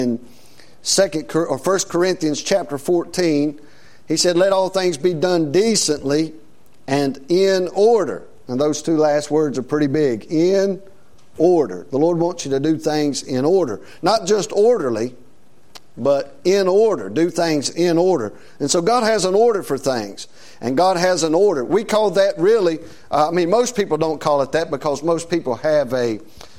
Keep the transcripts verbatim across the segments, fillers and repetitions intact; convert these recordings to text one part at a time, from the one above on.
in second or First Corinthians chapter fourteen, he said, "Let all things be done decently and in order." And those two last words are pretty big. In order. The Lord wants you to do things in order. Not just orderly, but in order. Do things in order. And so God has an order for things. And God has an order. We call that really, uh, I mean, most people don't call it that because most people have a,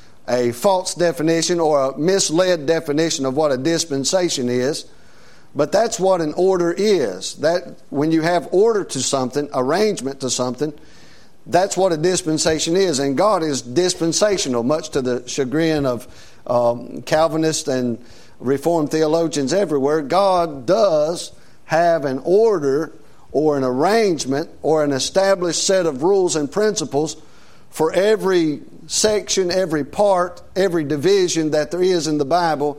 a false definition or a misled definition of what a dispensation is. But that's what an order is. That when you have order to something, arrangement to something, that's what a dispensation is. And God is dispensational, much to the chagrin of um, Calvinists and Reformed theologians everywhere. God does have an order or an arrangement or an established set of rules and principles for every section, every part, every division that there is in the Bible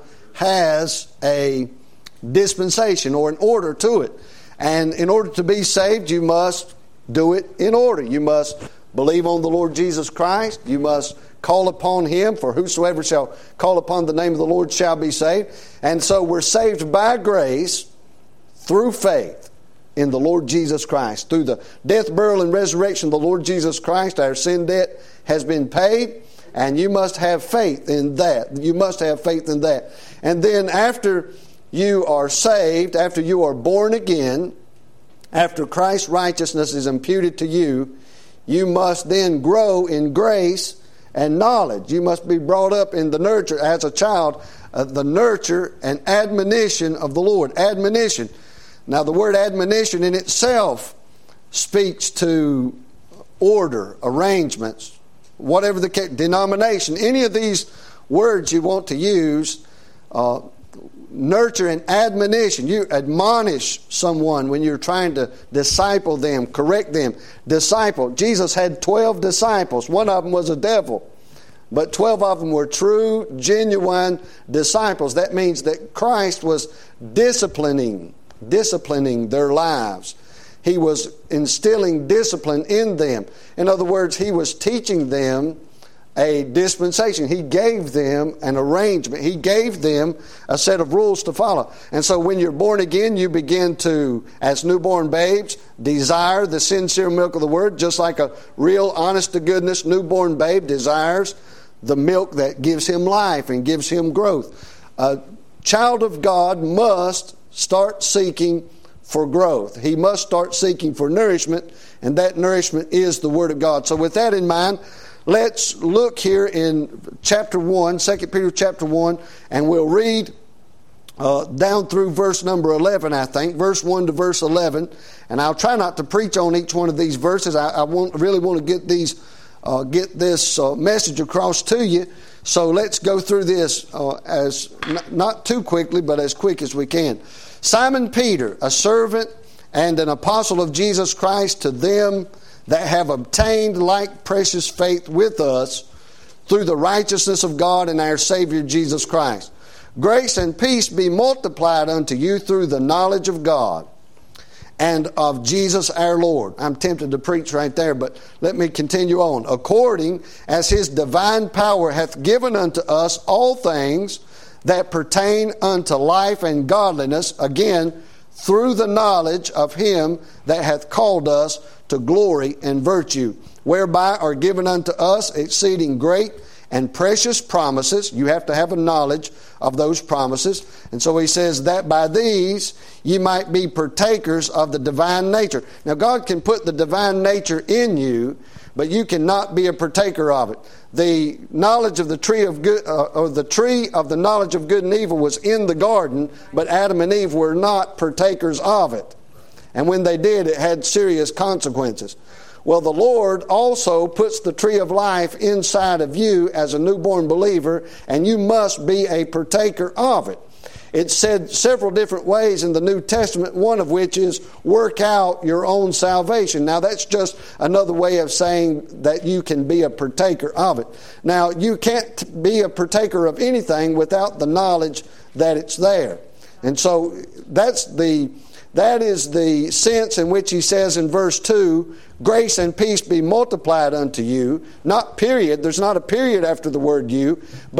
has a dispensation or an order to it. And in order to be saved, you must do it in order. You must believe on the Lord Jesus Christ. You must call upon Him, for whosoever shall call upon the name of the Lord shall be saved. And so we're saved by grace through faith in the Lord Jesus Christ. Through the death, burial, and resurrection of the Lord Jesus Christ, our sin debt has been paid, and you must have faith in that. You must have faith in that. And then after you are saved, after you are born again, after Christ's righteousness is imputed to you, you must then grow in grace and knowledge. You must be brought up in the nurture, as a child, uh, the nurture and admonition of the Lord. Admonition. Now the word admonition in itself speaks to order, arrangements, whatever the case, denomination. Any of these words you want to use, uh, nurture and admonition. You admonish someone when you're trying to disciple them, correct them. Disciple. Jesus had twelve disciples. One of them was a devil. But twelve of them were true, genuine disciples. That means that Christ was disciplining, disciplining their lives. He was instilling discipline in them. In other words, He was teaching them a dispensation. He gave them an arrangement. He gave them a set of rules to follow. And so when you're born again, you begin to, as newborn babes, desire the sincere milk of the Word, just like a real, honest-to-goodness newborn babe desires the milk that gives him life and gives him growth. A child of God must start seeking for growth. He must start seeking for nourishment, and that nourishment is the Word of God. So with that in mind, let's look here in chapter one, Second Peter chapter one, and we'll read uh, down through verse number eleven, I think, verse one to verse eleven. And I'll try not to preach on each one of these verses. I, I want, really want to get these, uh, get this uh, message across to you. So let's go through this uh, as n- not too quickly, but as quick as we can. Simon Peter, a servant and an apostle of Jesus Christ, to them that have obtained like precious faith with us through the righteousness of God and our Savior Jesus Christ. Grace and peace be multiplied unto you through the knowledge of God and of Jesus our Lord. I'm tempted to preach right there, but let me continue on. According as His divine power hath given unto us all things that pertain unto life and godliness, again, through the knowledge of Him that hath called us to glory and virtue, whereby are given unto us exceeding great and precious promises. You have to have a knowledge of those promises. And so he says that by these ye might be partakers of the divine nature. Now God can put the divine nature in you, but you cannot be a partaker of it. The knowledge of the tree of good, uh, or the tree of the knowledge of good and evil was in the garden, but Adam and Eve were not partakers of it. And when they did, it had serious consequences. Well, the Lord also puts the tree of life inside of you as a newborn believer, and you must be a partaker of it. It's said several different ways in the New Testament, one of which is work out your own salvation. Now, that's just another way of saying that you can be a partaker of it. Now, you can't be a partaker of anything without the knowledge that it's there. And so that's the... That is the sense in which he says in verse two, grace and peace be multiplied unto you. Not period. There's not a period after the word you, but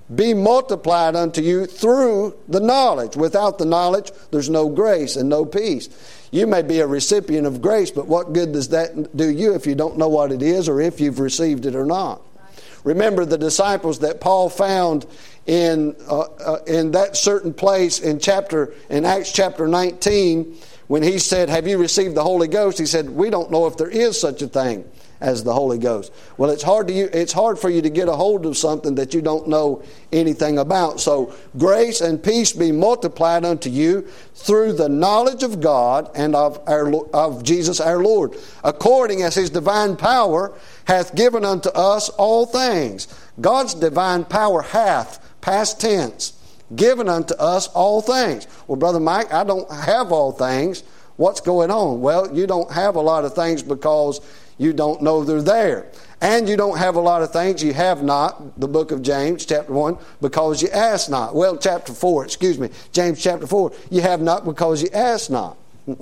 be multiplied unto you through the knowledge. Without the knowledge, there's no grace and no peace. You may be a recipient of grace, but what good does that do you if you don't know what it is or if you've received it or not? Remember the disciples that Paul found in uh, uh, in that certain place in chapter in Acts chapter nineteen, when he said, "Have you received the Holy Ghost?" He said, "We don't know if there is such a thing as the Holy Ghost." Well, it's hard to you, it's hard for you to get a hold of something that you don't know anything about. So grace and peace be multiplied unto you through the knowledge of God and of our of Jesus our Lord, according as His divine power hath given unto us all things. God's divine power hath, past tense, given unto us all things. Well, Brother Mike, I don't have all things. What's going on? Well, you don't have a lot of things because you don't know they're there. And you don't have a lot of things you have not, the book of James, chapter one, because you ask not. Well, chapter four, excuse me, James chapter four, you have not because you ask not.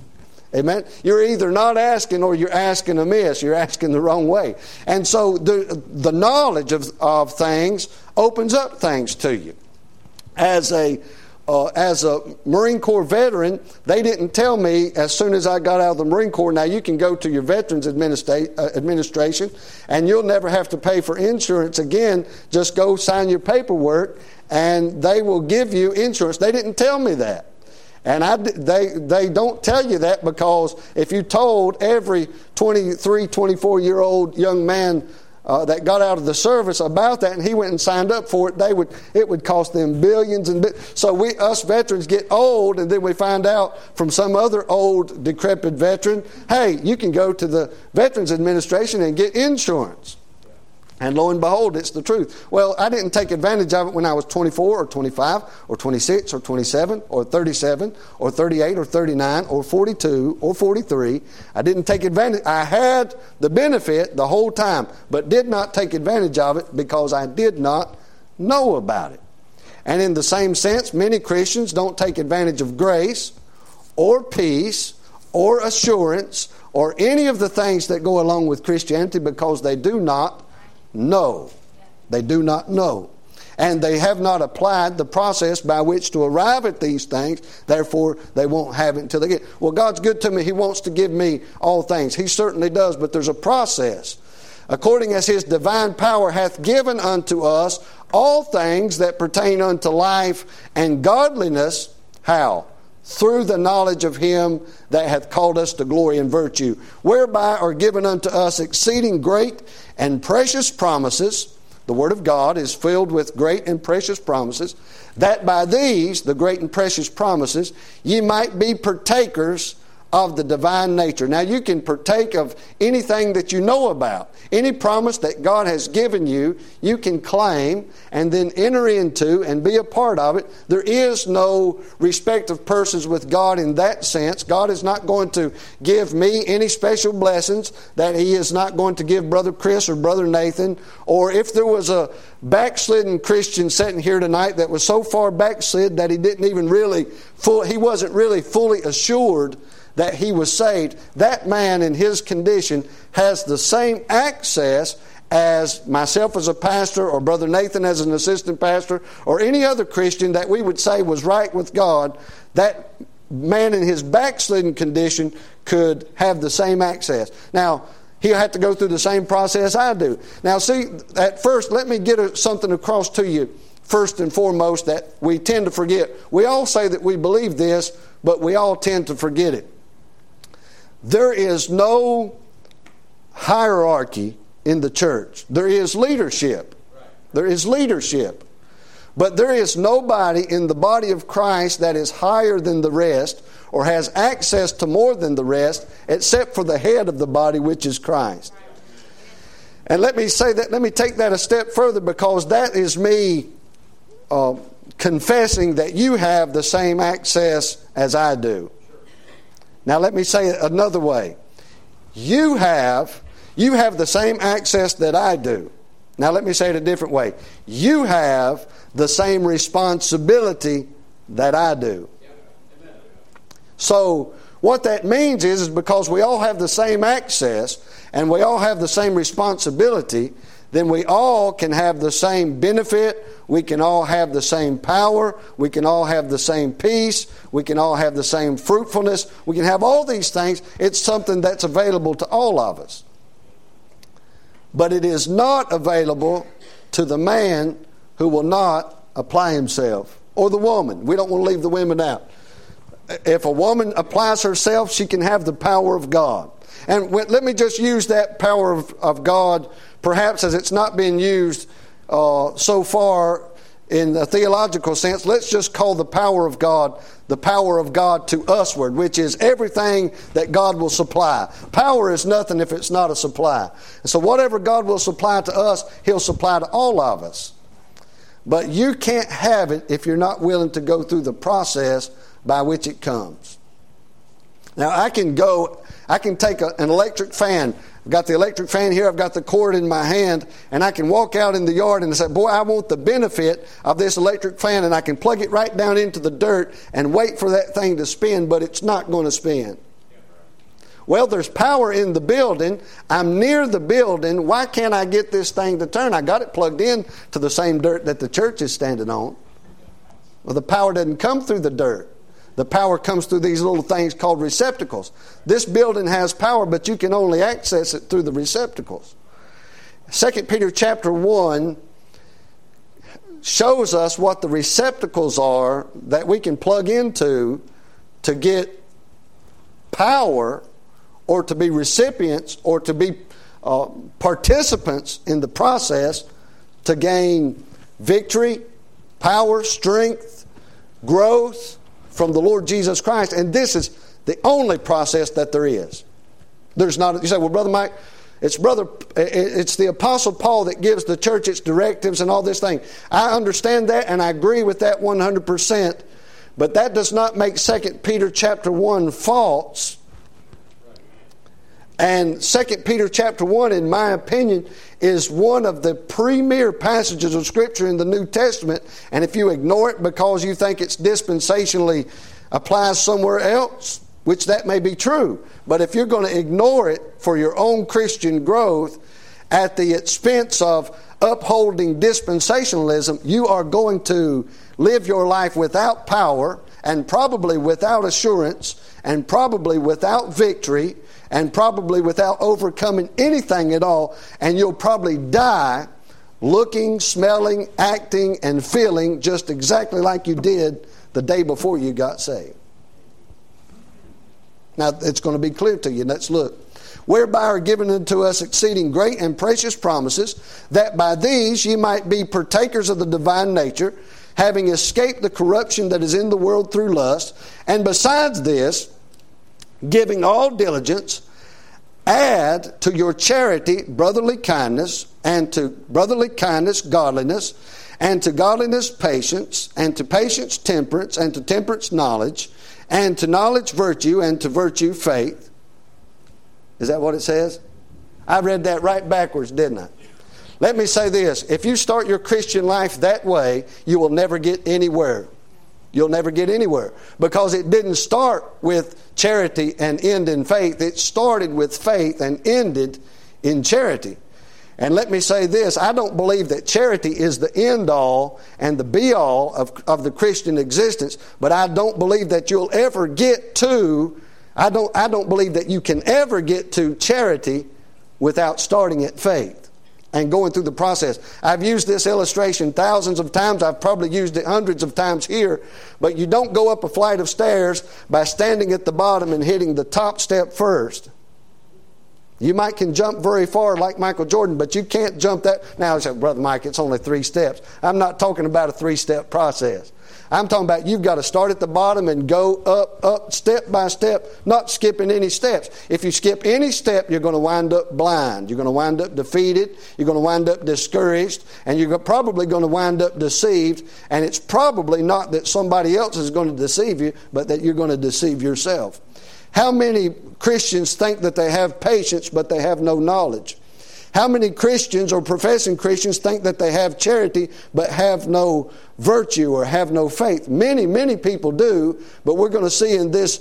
Amen? You're either not asking or you're asking amiss. You're asking the wrong way. And so the, the knowledge of, of things opens up things to you. As a Uh, as a Marine Corps veteran, they didn't tell me as soon as I got out of the Marine Corps, now you can go to your Veterans Administra- uh, Administration and you'll never have to pay for insurance again. Just go sign your paperwork and they will give you insurance. They didn't tell me that. And I, they, they don't tell you that because if you told every twenty-three, twenty-four-year-old young man Uh, that got out of the service about that, and he went and signed up for it, they would it would cost them billions and bi- so we us veterans get old, and then we find out from some other old decrepit veteran, hey, you can go to the Veterans Administration and get insurance. And lo and behold, it's the truth. Well, I didn't take advantage of it when I was twenty-four or twenty-five or twenty-six or twenty-seven or thirty-seven or thirty-eight or thirty-nine or forty-two or forty-three. I didn't take advantage. I had the benefit the whole time, but did not take advantage of it because I did not know about it. And in the same sense, many Christians don't take advantage of grace or peace or assurance or any of the things that go along with Christianity because they do not know. They do not know. And they have not applied the process by which to arrive at these things. Therefore, they won't have it until they get it. Well, God's good to me. He wants to give me all things. He certainly does, but there's a process. According as His divine power hath given unto us all things that pertain unto life and godliness. How? Through the knowledge of Him that hath called us to glory and virtue, whereby are given unto us exceeding great and precious promises. The Word of God is filled with great and precious promises, that by these, the great and precious promises, ye might be partakers of the divine nature. Now you can partake of anything that you know about. Any promise that God has given you, you can claim and then enter into and be a part of it. There is no respect of persons with God in that sense. God is not going to give me any special blessings that He is not going to give Brother Chris or Brother Nathan. Or if there was a backslidden Christian sitting here tonight that was so far backslid that he didn't even really, full, he wasn't really fully assured that he was saved, that man in his condition has the same access as myself as a pastor or Brother Nathan as an assistant pastor or any other Christian that we would say was right with God. That man in his backslidden condition could have the same access. Now, he'll have to go through the same process I do. Now, see, at first, let me get a, something across to you first and foremost that we tend to forget. We all say that we believe this, but we all tend to forget it. There is no hierarchy in the church. There is leadership. There is leadership. But there is nobody in the body of Christ that is higher than the rest or has access to more than the rest except for the head of the body, which is Christ. And let me say that, let me take that a step further, because that is me uh, confessing that you have the same access as I do. Now let me say it another way. You have, you have the same access that I do. Now let me say it a different way. You have the same responsibility that I do. So what that means is, is because we all have the same access and we all have the same responsibility, then we all can have the same benefit. We can all have the same power. We can all have the same peace. We can all have the same fruitfulness. We can have all these things. It's something that's available to all of us. But it is not available to the man who will not apply himself, or the woman. We don't want to leave the women out. If a woman applies herself, she can have the power of God. And let me just use that power of, of God, perhaps as it's not been used uh, so far in the theological sense. Let's just call the power of God the power of God to usward, which is everything that God will supply. Power is nothing if it's not a supply. And so whatever God will supply to us, He'll supply to all of us. But you can't have it if you're not willing to go through the process by which it comes. Now I can go, I can take a, an electric fan. I've got the electric fan here, I've got the cord in my hand, and I can walk out in the yard and say, boy, I want the benefit of this electric fan, and I can plug it right down into the dirt and wait for that thing to spin, but it's not going to spin. Well, there's power in the building. I'm near the building. Why can't I get this thing to turn? I got it plugged in to the same dirt that the church is standing on. Well, the power doesn't come through the dirt. The power comes through these little things called receptacles. This building has power, but you can only access it through the receptacles. Second Peter chapter one shows us what the receptacles are that we can plug into to get power, or to be recipients, or to be uh, participants in the process to gain victory, power, strength, growth from the Lord Jesus Christ. And this is the only process that there is. There's not. You say, well, Brother Mike, it's brother, it's the Apostle Paul that gives the church its directives and all this thing. I understand that, and I agree with that one hundred percent. But that does not make Second Peter chapter one false. And Second Peter chapter one, in my opinion, is one of the premier passages of Scripture in the New Testament. And if you ignore it because you think it's dispensationally applies somewhere else, which that may be true, but if you're going to ignore it for your own Christian growth at the expense of upholding dispensationalism, you are going to live your life without power, and probably without assurance, and probably without victory, and probably without overcoming anything at all, and you'll probably die looking, smelling, acting, and feeling just exactly like you did the day before you got saved. Now, it's going to be clear to you. Let's look. Whereby are given unto us exceeding great and precious promises, that by these ye might be partakers of the divine nature, having escaped the corruption that is in the world through lust, and besides this, giving all diligence, add to your charity brotherly kindness, and to brotherly kindness godliness, and to godliness patience, and to patience temperance, and to temperance knowledge, and to knowledge virtue, and to virtue faith. Is that what it says? I read that right backwards, didn't I? Let me say this. If you start your Christian life that way, you will never get anywhere. You'll never get anywhere. Because it didn't start with charity and end in faith. It started with faith and ended in charity. And let me say this. I don't believe that charity is the end all and the be all of, of the Christian existence. But I don't believe that you'll ever get to, I don't, I don't believe that you can ever get to charity without starting at faith and going through the process. I've used this illustration thousands of times. I've probably used it hundreds of times here. But you don't go up a flight of stairs by standing at the bottom and hitting the top step first. You might can jump very far like Michael Jordan, but you can't jump that. Now, I say, Brother Mike, it's only three steps. I'm not talking about a three-step process. I'm talking about you've got to start at the bottom and go up, up, step by step, not skipping any steps. If you skip any step, you're going to wind up blind. You're going to wind up defeated. You're going to wind up discouraged. And you're probably going to wind up deceived. And it's probably not that somebody else is going to deceive you, but that you're going to deceive yourself. How many Christians think that they have patience, but they have no knowledge? How many Christians or professing Christians think that they have charity but have no virtue or have no faith? Many, many people do, but we're going to see in this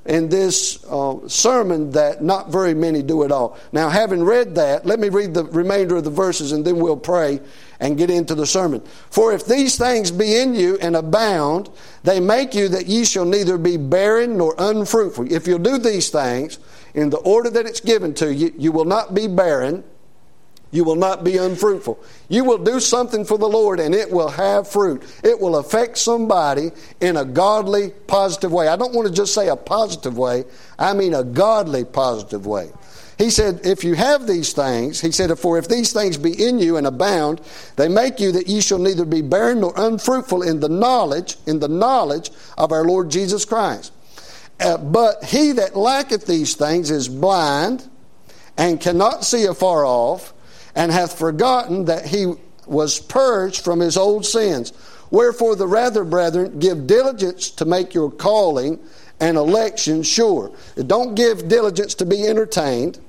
in this uh, sermon that not very many do at all. Now, having read that, let me read the remainder of the verses and then we'll pray and get into the sermon. For if these things be in you and abound, they make you that ye shall neither be barren nor unfruitful. If you'll do these things in the order that it's given to you, you will not be barren. You will not be unfruitful. You will do something for the Lord and it will have fruit. It will affect somebody in a godly, positive way. I don't want to just say a positive way. I mean a godly, positive way. He said, if you have these things, he said, for if these things be in you and abound, they make you that ye shall neither be barren nor unfruitful in the knowledge, in the knowledge of our Lord Jesus Christ. Uh, but he that lacketh these things is blind and cannot see afar off, and hath forgotten that he was purged from his old sins. Wherefore the rather, brethren, give diligence to make your calling and election sure. Don't give diligence to be entertained.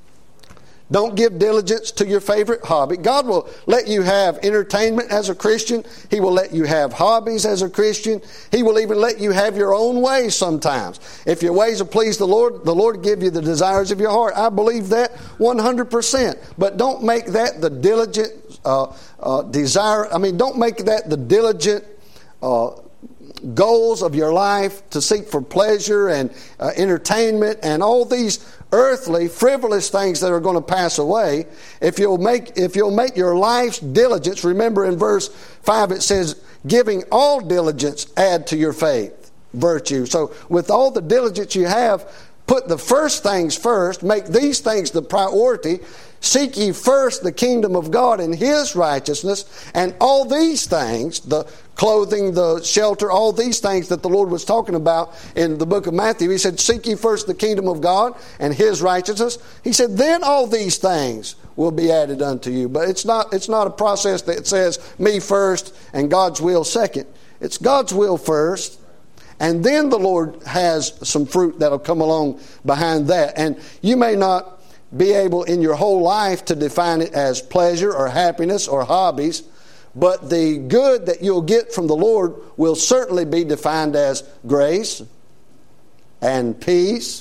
Don't give diligence to your favorite hobby. God will let you have entertainment as a Christian. He will let you have hobbies as a Christian. He will even let you have your own ways sometimes. If your ways will please the Lord, the Lord will give you the desires of your heart. I believe that one hundred percent. But don't make that the diligent uh, uh, desire. I mean, don't make that the diligent uh, goals of your life to seek for pleasure and uh, entertainment and all these earthly, frivolous things that are going to pass away. If you'll make if you'll make your life's diligence, remember in verse five it says, giving all diligence add to your faith virtue. So with all the diligence you have, put the first things first, make these things the priority. Seek ye first the kingdom of God and His righteousness, and all these things, the clothing, the shelter, all these things that the Lord was talking about in the book of Matthew. He said, seek ye first the kingdom of God and His righteousness. He said, then all these things will be added unto you. But it's not, it's not a process that says me first and God's will second. It's God's will first. And then the Lord has some fruit that'll come along behind that. And you may not be able in your whole life to define it as pleasure or happiness or hobbies, but the good that you'll get from the Lord will certainly be defined as grace and peace.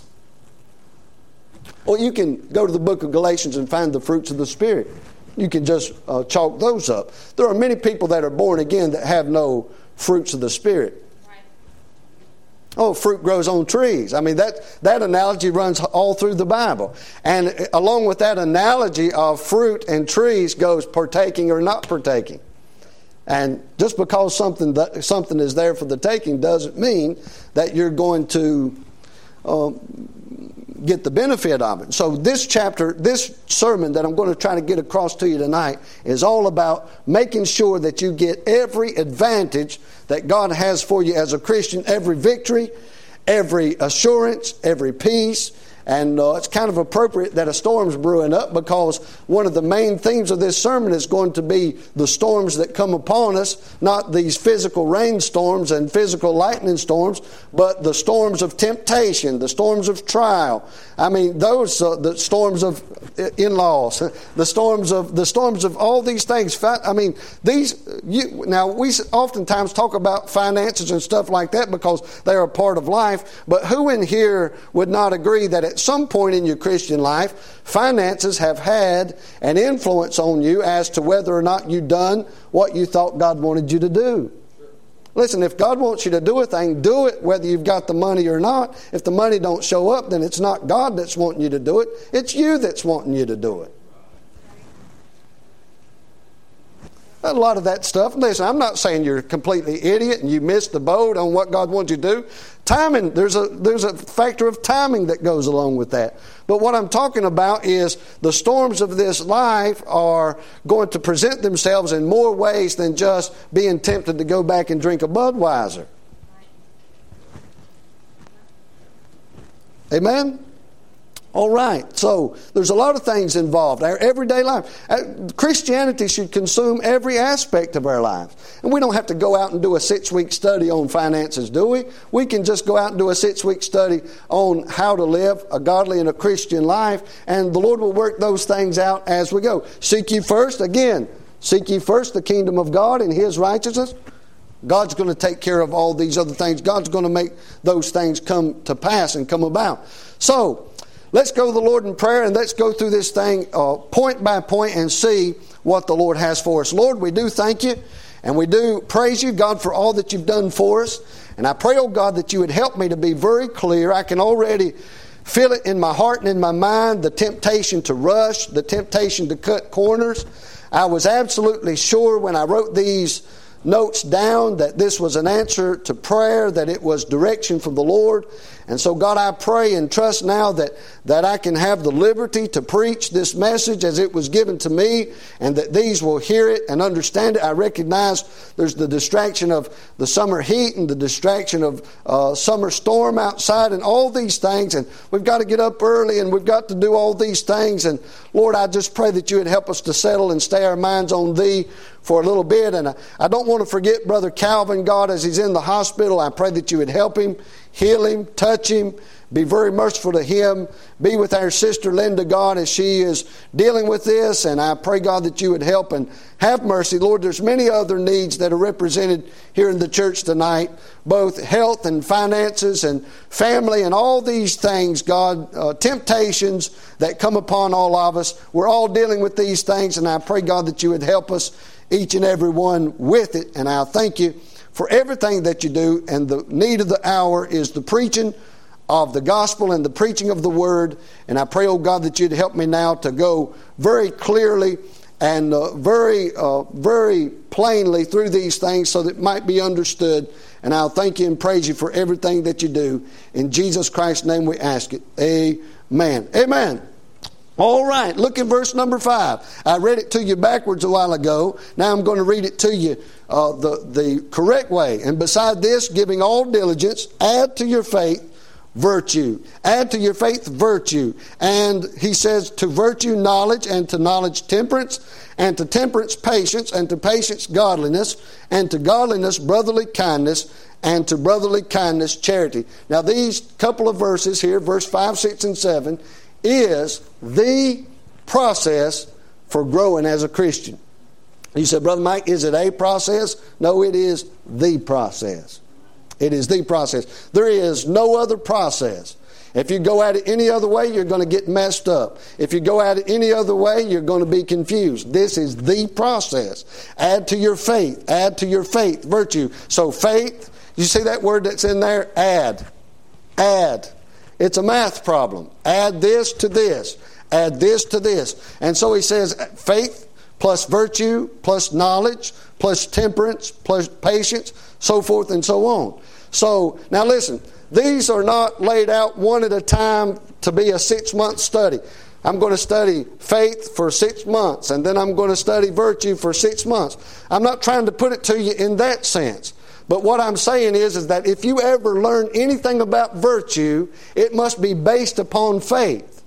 Or you can go to the book of Galatians and find the fruits of the Spirit. You can just uh, chalk those up. There are many people that are born again that have no fruits of the Spirit. Oh, fruit grows on trees. I mean, that, that analogy runs all through the Bible. And along with that analogy of fruit and trees goes partaking or not partaking. And just because something that, something is there for the taking doesn't mean that you're going to um, get the benefit of it. So this chapter, this sermon that I'm going to try to get across to you tonight is all about making sure that you get every advantage that God has for you as a Christian, every victory, every assurance, every peace. And uh, it's kind of appropriate that a storm's brewing up, because one of the main themes of this sermon is going to be the storms that come upon us, not these physical rainstorms and physical lightning storms, but the storms of temptation, the storms of trial. I mean, those uh, the storms of in-laws, the storms of the storms of all these things. I mean, these. You, now we oftentimes talk about finances and stuff like that because they are a part of life. But who in here would not agree that at some point in your Christian life, finances have had an influence on you as to whether or not you've done what you thought God wanted you to do? Listen, if God wants you to do a thing, do it whether you've got the money or not. If the money don't show up, then it's not God that's wanting you to do it. It's you that's wanting you to do it. A lot of that stuff. Listen, I'm not saying you're a completely idiot and you missed the boat on what God wants you to do. Timing, there's a there's a factor of timing that goes along with that. But what I'm talking about is the storms of this life are going to present themselves in more ways than just being tempted to go back and drink a Budweiser. Amen? All right, so there's a lot of things involved. Our everyday life. Christianity should consume every aspect of our lives. And we don't have to go out and do a six-week study on finances, do we? We can just go out and do a six-week study on how to live a godly and a Christian life, and the Lord will work those things out as we go. Seek ye first, again, seek ye first the kingdom of God and His righteousness. God's going to take care of all these other things. God's going to make those things come to pass and come about. So, let's go to the Lord in prayer and let's go through this thing uh, point by point and see what the Lord has for us. Lord, we do thank you and we do praise you, God, for all that you've done for us. And I pray, oh God, that you would help me to be very clear. I can already feel it in my heart and in my mind, the temptation to rush, the temptation to cut corners. I was absolutely sure when I wrote these notes down that this was an answer to prayer, that it was direction from the Lord. And so, God, I pray and trust now that, that I can have the liberty to preach this message as it was given to me, and that these will hear it and understand it. I recognize there's the distraction of the summer heat and the distraction of uh, summer storm outside and all these things. And we've got to get up early and we've got to do all these things. And Lord, I just pray that you would help us to settle and stay our minds on Thee for a little bit. And I, I don't want to forget Brother Calvin, God, as he's in the hospital. I pray that you would help him, heal him, touch him, be very merciful to him. Be with our sister Linda, God, as she is dealing with this. And I pray, God, that you would help and have mercy. Lord, there's many other needs that are represented here in the church tonight, both health and finances and family and all these things, God, uh, temptations that come upon all of us. We're all dealing with these things, and I pray, God, that you would help us, each and every one, with it. And I thank you for everything that you do. And the need of the hour is the preaching of the gospel and the preaching of the word. And I pray, oh God, that you'd help me now to go very clearly and uh, very, uh, very plainly through these things so that it might be understood. And I'll thank you and praise you for everything that you do. In Jesus Christ's name we ask it. Amen. Amen. All right, look in verse number five. I read it to you backwards a while ago. Now I'm going to read it to you uh, the, the correct way. And beside this, giving all diligence, add to your faith virtue. Add to your faith virtue. And he says, to virtue knowledge, and to knowledge temperance, and to temperance patience, and to patience godliness, and to godliness brotherly kindness, and to brotherly kindness charity. Now these couple of verses here, verse five, six, and seven, is the process for growing as a Christian. You said, Brother Mike, is it a process? No, it is the process. It is the process. There is no other process. If you go at it any other way, you're going to get messed up. If you go at it any other way, you're going to be confused. This is the process. Add to your faith. Add to your faith virtue. So faith, you see that word that's in there? Add. Add. It's a math problem. Add this to this. Add this to this. And so he says faith plus virtue plus knowledge plus temperance plus patience, so forth and so on. So, now listen, these are not laid out one at a time to be a six-month study. I'm going to study faith for six months, and then I'm going to study virtue for six months. I'm not trying to put it to you in that sense. But what I'm saying is, is that if you ever learn anything about virtue, it must be based upon faith.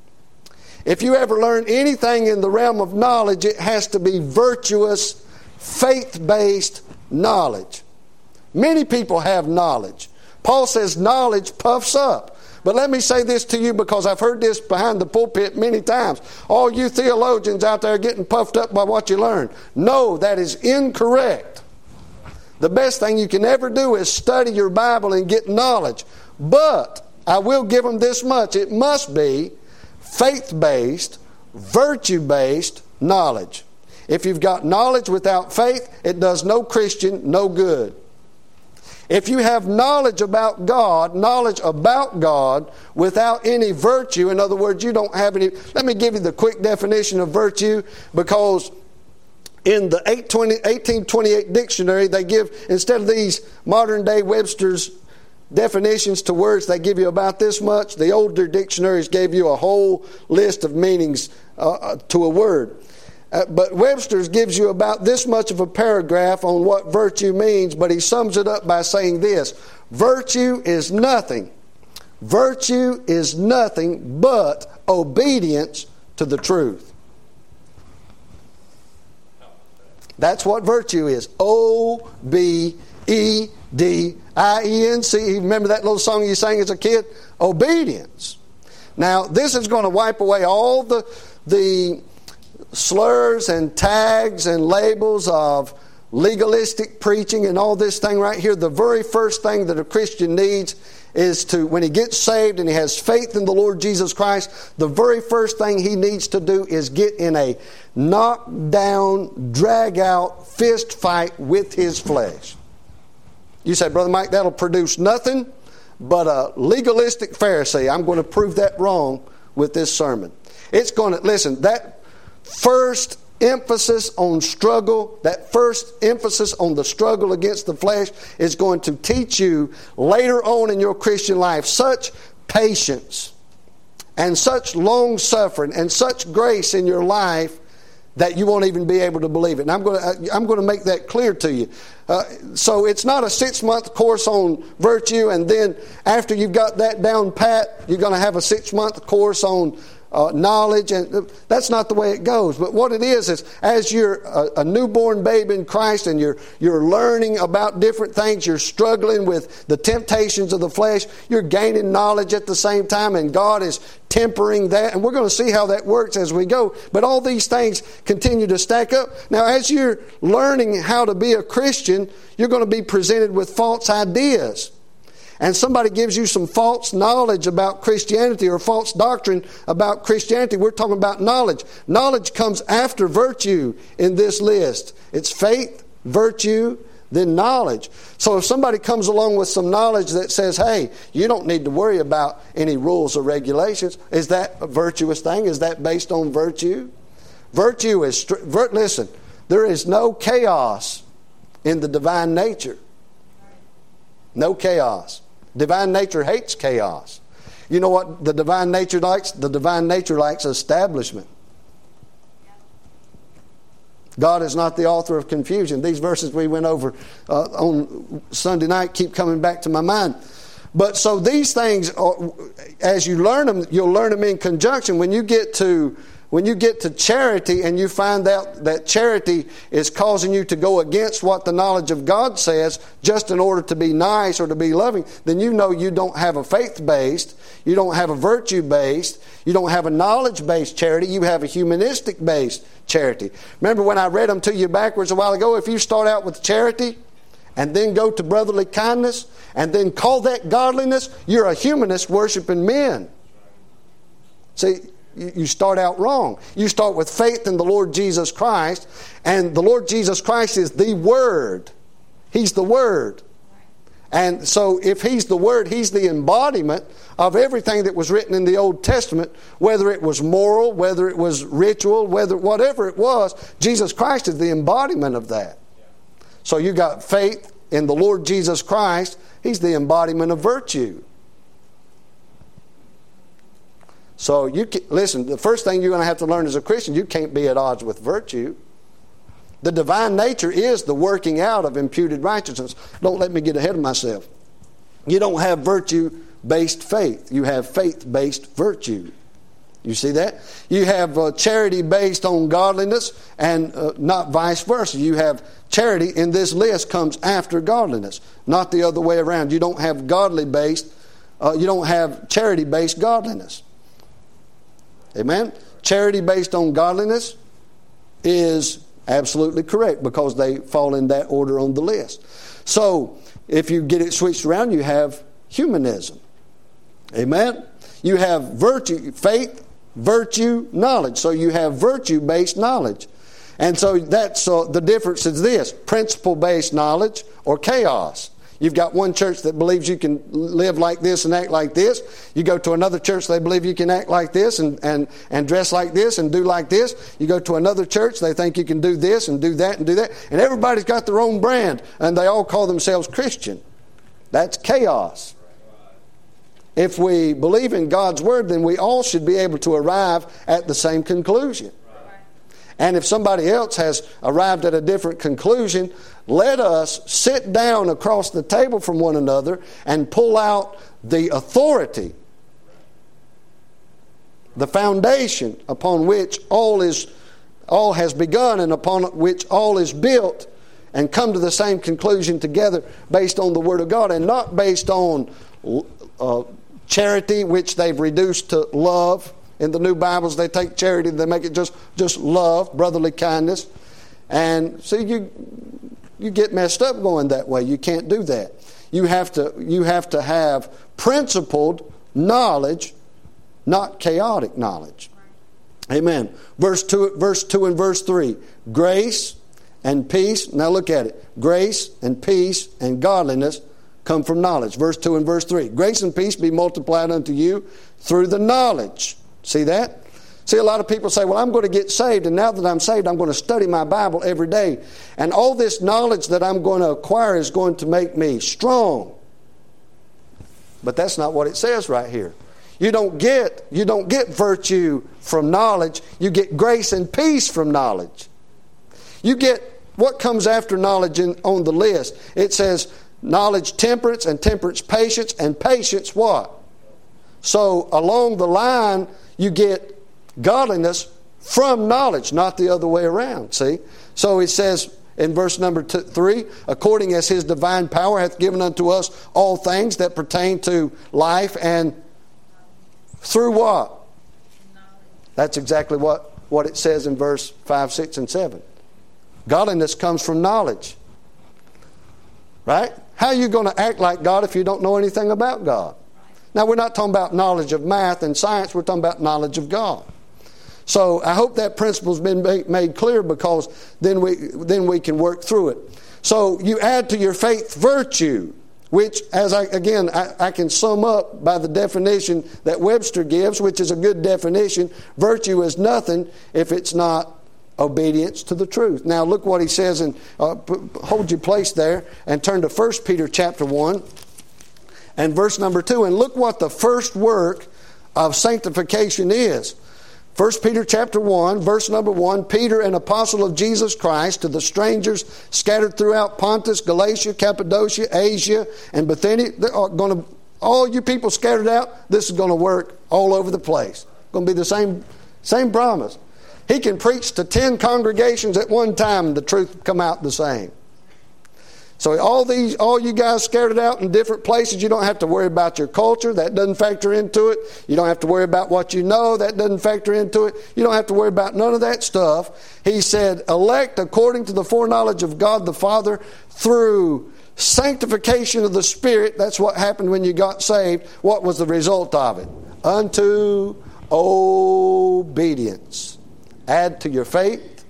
If you ever learn anything in the realm of knowledge, it has to be virtuous, faith-based knowledge. Many people have knowledge. Paul says knowledge puffs up. But let me say this to you, because I've heard this behind the pulpit many times. All you theologians out there getting puffed up by what you learn. No, that is incorrect. The best thing you can ever do is study your Bible and get knowledge. But I will give them this much. It must be faith-based, virtue-based knowledge. If you've got knowledge without faith, it does no Christian no good. If you have knowledge about God, knowledge about God without any virtue, in other words, you don't have any... Let me give you the quick definition of virtue, because in the eighteen twenty-eight dictionary, they give, instead of these modern-day Webster's definitions to words, they give you about this much. The older dictionaries gave you a whole list of meanings uh, to a word. Uh, but Webster's gives you about this much of a paragraph on what virtue means, but he sums it up by saying this: virtue is nothing. Virtue is nothing but obedience to the truth. That's what virtue is. O B E D I E N C. Remember that little song you sang as a kid? Obedience. Now, this is going to wipe away all the the slurs and tags and labels of legalistic preaching and all this thing right here. The very first thing that a Christian needs is to, when he gets saved and he has faith in the Lord Jesus Christ, the very first thing he needs to do is get in a knock-down, drag-out fist fight with his flesh. You say, Brother Mike, that'll produce nothing but a legalistic Pharisee. I'm going to prove that wrong with this sermon. It's going to, listen, that first emphasis on struggle, that first emphasis on the struggle against the flesh is going to teach you later on in your Christian life such patience and such long suffering and such grace in your life that you won't even be able to believe it. And I'm going to, I'm going to make that clear to you. Uh, so it's not a six-month course on virtue, and then after you've got that down pat, you're going to have a six-month course on Uh, knowledge, and that's not the way it goes. But what it is is, as you're a, a newborn babe in Christ and you're you're learning about different things, you're struggling with the temptations of the flesh, you're gaining knowledge at the same time, and God is tempering that, and we're going to see how that works as we go. But all these things continue to stack up. Now, as you're learning how to be a Christian, you're going to be presented with false ideas. And somebody gives you some false knowledge about Christianity or false doctrine about Christianity. We're talking about knowledge. Knowledge comes after virtue in this list. It's faith, virtue, then knowledge. So if somebody comes along with some knowledge that says, hey, you don't need to worry about any rules or regulations, is that a virtuous thing? Is that based on virtue? Virtue is, listen, there is no chaos in the divine nature. No chaos. Divine nature hates chaos. You know what the divine nature likes? The divine nature likes establishment. God is not the author of confusion. These verses we went over uh, on Sunday night keep coming back to my mind. But so these things, are, as you learn them, you'll learn them in conjunction. When you get to When you get to charity and you find out that charity is causing you to go against what the knowledge of God says just in order to be nice or to be loving, then you know you don't have a faith-based, you don't have a virtue-based, you don't have a knowledge-based charity, you have a humanistic-based charity. Remember when I read them to you backwards a while ago, if you start out with charity and then go to brotherly kindness and then call that godliness, you're a humanist worshiping men. See, you start out wrong. You start with faith in the Lord Jesus Christ, and the Lord Jesus Christ is the Word. He's the Word. And so if He's the Word, He's the embodiment of everything that was written in the Old Testament, whether it was moral, whether it was ritual, whether whatever it was, Jesus Christ is the embodiment of that. So you got faith in the Lord Jesus Christ. He's the embodiment of virtue. So you can, listen, the first thing you're going to have to learn as a Christian, you can't be at odds with virtue. The divine nature is the working out of imputed righteousness. Don't let me get ahead of myself. You don't have virtue-based faith. You have faith-based virtue. You see that? You have uh, charity based on godliness and uh, not vice versa. You have charity in this list comes after godliness, not the other way around. You don't have godly-based, uh, you don't have charity-based godliness. Amen? Charity based on godliness is absolutely correct because they fall in that order on the list. So, if you get it switched around, you have humanism. Amen? You have virtue, faith, virtue, knowledge. So you have virtue-based knowledge. And so that's uh, the difference is this, principle-based knowledge or chaos. You've got one church that believes you can live like this and act like this. You go to another church, they believe you can act like this and, and, and dress like this and do like this. You go to another church, they think you can do this and do that and do that. And everybody's got their own brand, and they all call themselves Christian. That's chaos. If we believe in God's Word, then we all should be able to arrive at the same conclusion. And if somebody else has arrived at a different conclusion, let us sit down across the table from one another and pull out the authority, the foundation upon which all is, all has begun and upon which all is built, and come to the same conclusion together based on the Word of God and not based on uh, charity, which they've reduced to love. In the new Bibles, they take charity, they make it just, just love, brotherly kindness. And see, you you get messed up going that way. You can't do that. You have to, you have to have principled knowledge, not chaotic knowledge. Amen. Verse two, verse two and verse three. Grace and peace. Now look at it. Grace and peace and godliness come from knowledge. Verse two and verse three. Grace and peace be multiplied unto you through the knowledge. See that? See, a lot of people say, well, I'm going to get saved, and now that I'm saved, I'm going to study my Bible every day. And all this knowledge that I'm going to acquire is going to make me strong. But that's not what it says right here. You don't get, you don't get virtue from knowledge. You get grace and peace from knowledge. You get what comes after knowledge in, on the list. It says knowledge, temperance, and temperance, patience, and patience, what? So along the line, you get godliness from knowledge, not the other way around, see? So it says in verse number two, three, according as His divine power hath given unto us all things that pertain to life, and through what? That's exactly what, what it says in verse five, six, and seven. Godliness comes from knowledge. Right? How are you going to act like God if you don't know anything about God? Now, we're not talking about knowledge of math and science. We're talking about knowledge of God. So I hope that principle's been made clear, because then we then we can work through it. So you add to your faith virtue, which, as I again I, I can sum up by the definition that Webster gives, which is a good definition. Virtue is nothing if it's not obedience to the truth. Now look what he says, and uh, hold your place there and turn to First Peter chapter one and verse number two, and look what the first work of sanctification is. First Peter chapter one, verse number one, Peter, an apostle of Jesus Christ, to the strangers scattered throughout Pontus, Galatia, Cappadocia, Asia, and Bithynia. They're going to, all you people scattered out, this is going to work all over the place. It's going to be the same, same promise. He can preach to ten congregations at one time and the truth will come out the same. So all these, all you guys scattered out in different places, you don't have to worry about your culture. That doesn't factor into it. You don't have to worry about what you know. That doesn't factor into it. You don't have to worry about none of that stuff. He said, elect according to the foreknowledge of God the Father through sanctification of the Spirit. That's what happened when you got saved. What was the result of it? Unto obedience. Add to your faith,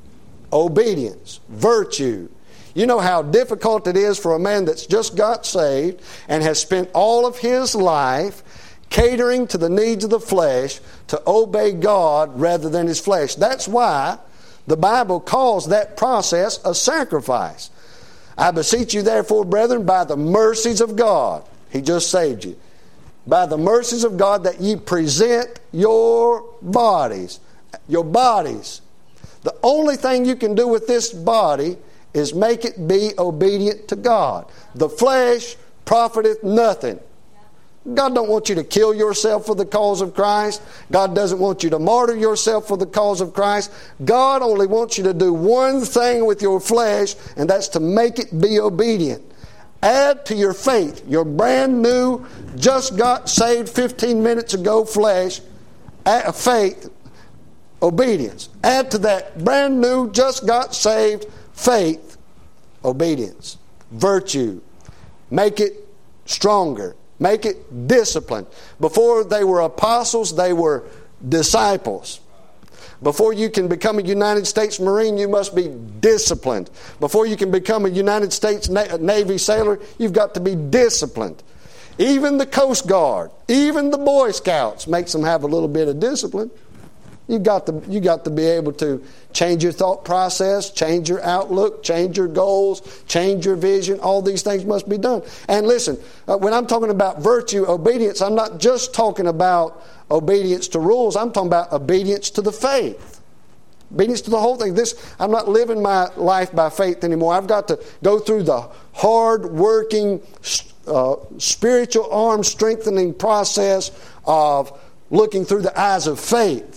obedience, virtue. You know how difficult it is for a man that's just got saved and has spent all of his life catering to the needs of the flesh to obey God rather than his flesh. That's why the Bible calls that process a sacrifice. I beseech you therefore, brethren, by the mercies of God. He just saved you. By the mercies of God, that ye present your bodies. Your bodies. The only thing you can do with this body is make it be obedient to God. The flesh profiteth nothing. God don't want you to kill yourself for the cause of Christ. God doesn't want you to martyr yourself for the cause of Christ. God only wants you to do one thing with your flesh, and that's to make it be obedient. Add to your faith, your brand new, just got saved fifteen minutes ago flesh, faith, obedience. Add to that brand new, just got saved faith, obedience, virtue. Make it stronger. Make it disciplined. Before they were apostles, they were disciples. Before you can become a United States Marine, you must be disciplined. Before you can become a United States Navy sailor, you've got to be disciplined. Even the Coast Guard, even the Boy Scouts makes them have a little bit of discipline. You got to you got to be able to change your thought process, change your outlook, change your goals, change your vision. All these things must be done. And listen, uh, when I'm talking about virtue, obedience, I'm not just talking about obedience to rules. I'm talking about obedience to the faith. Obedience to the whole thing. This, I'm not living my life by faith anymore. I've got to go through the hard-working, uh, spiritual arm strengthening process of looking through the eyes of faith,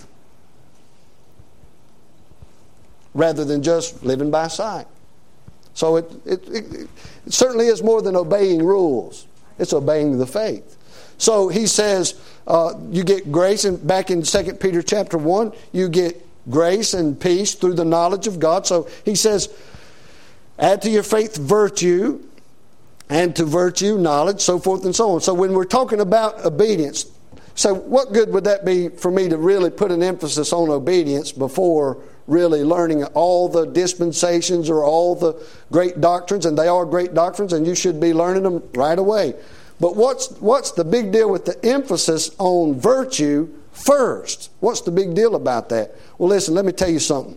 rather than just living by sight. So it, it, it, it certainly is more than obeying rules. It's obeying the faith. So he says, uh, you get grace, and back in Second Peter chapter one, you get grace and peace through the knowledge of God. So he says, Add to your faith virtue, and to virtue knowledge, so forth and so on. So when we're talking about obedience, so what good would that be for me to really put an emphasis on obedience before really learning all the dispensations or all the great doctrines? And they are great doctrines, and you should be learning them right away. But what's what's the big deal with the emphasis on virtue first? What's the big deal about that? Well, listen, let me tell you something.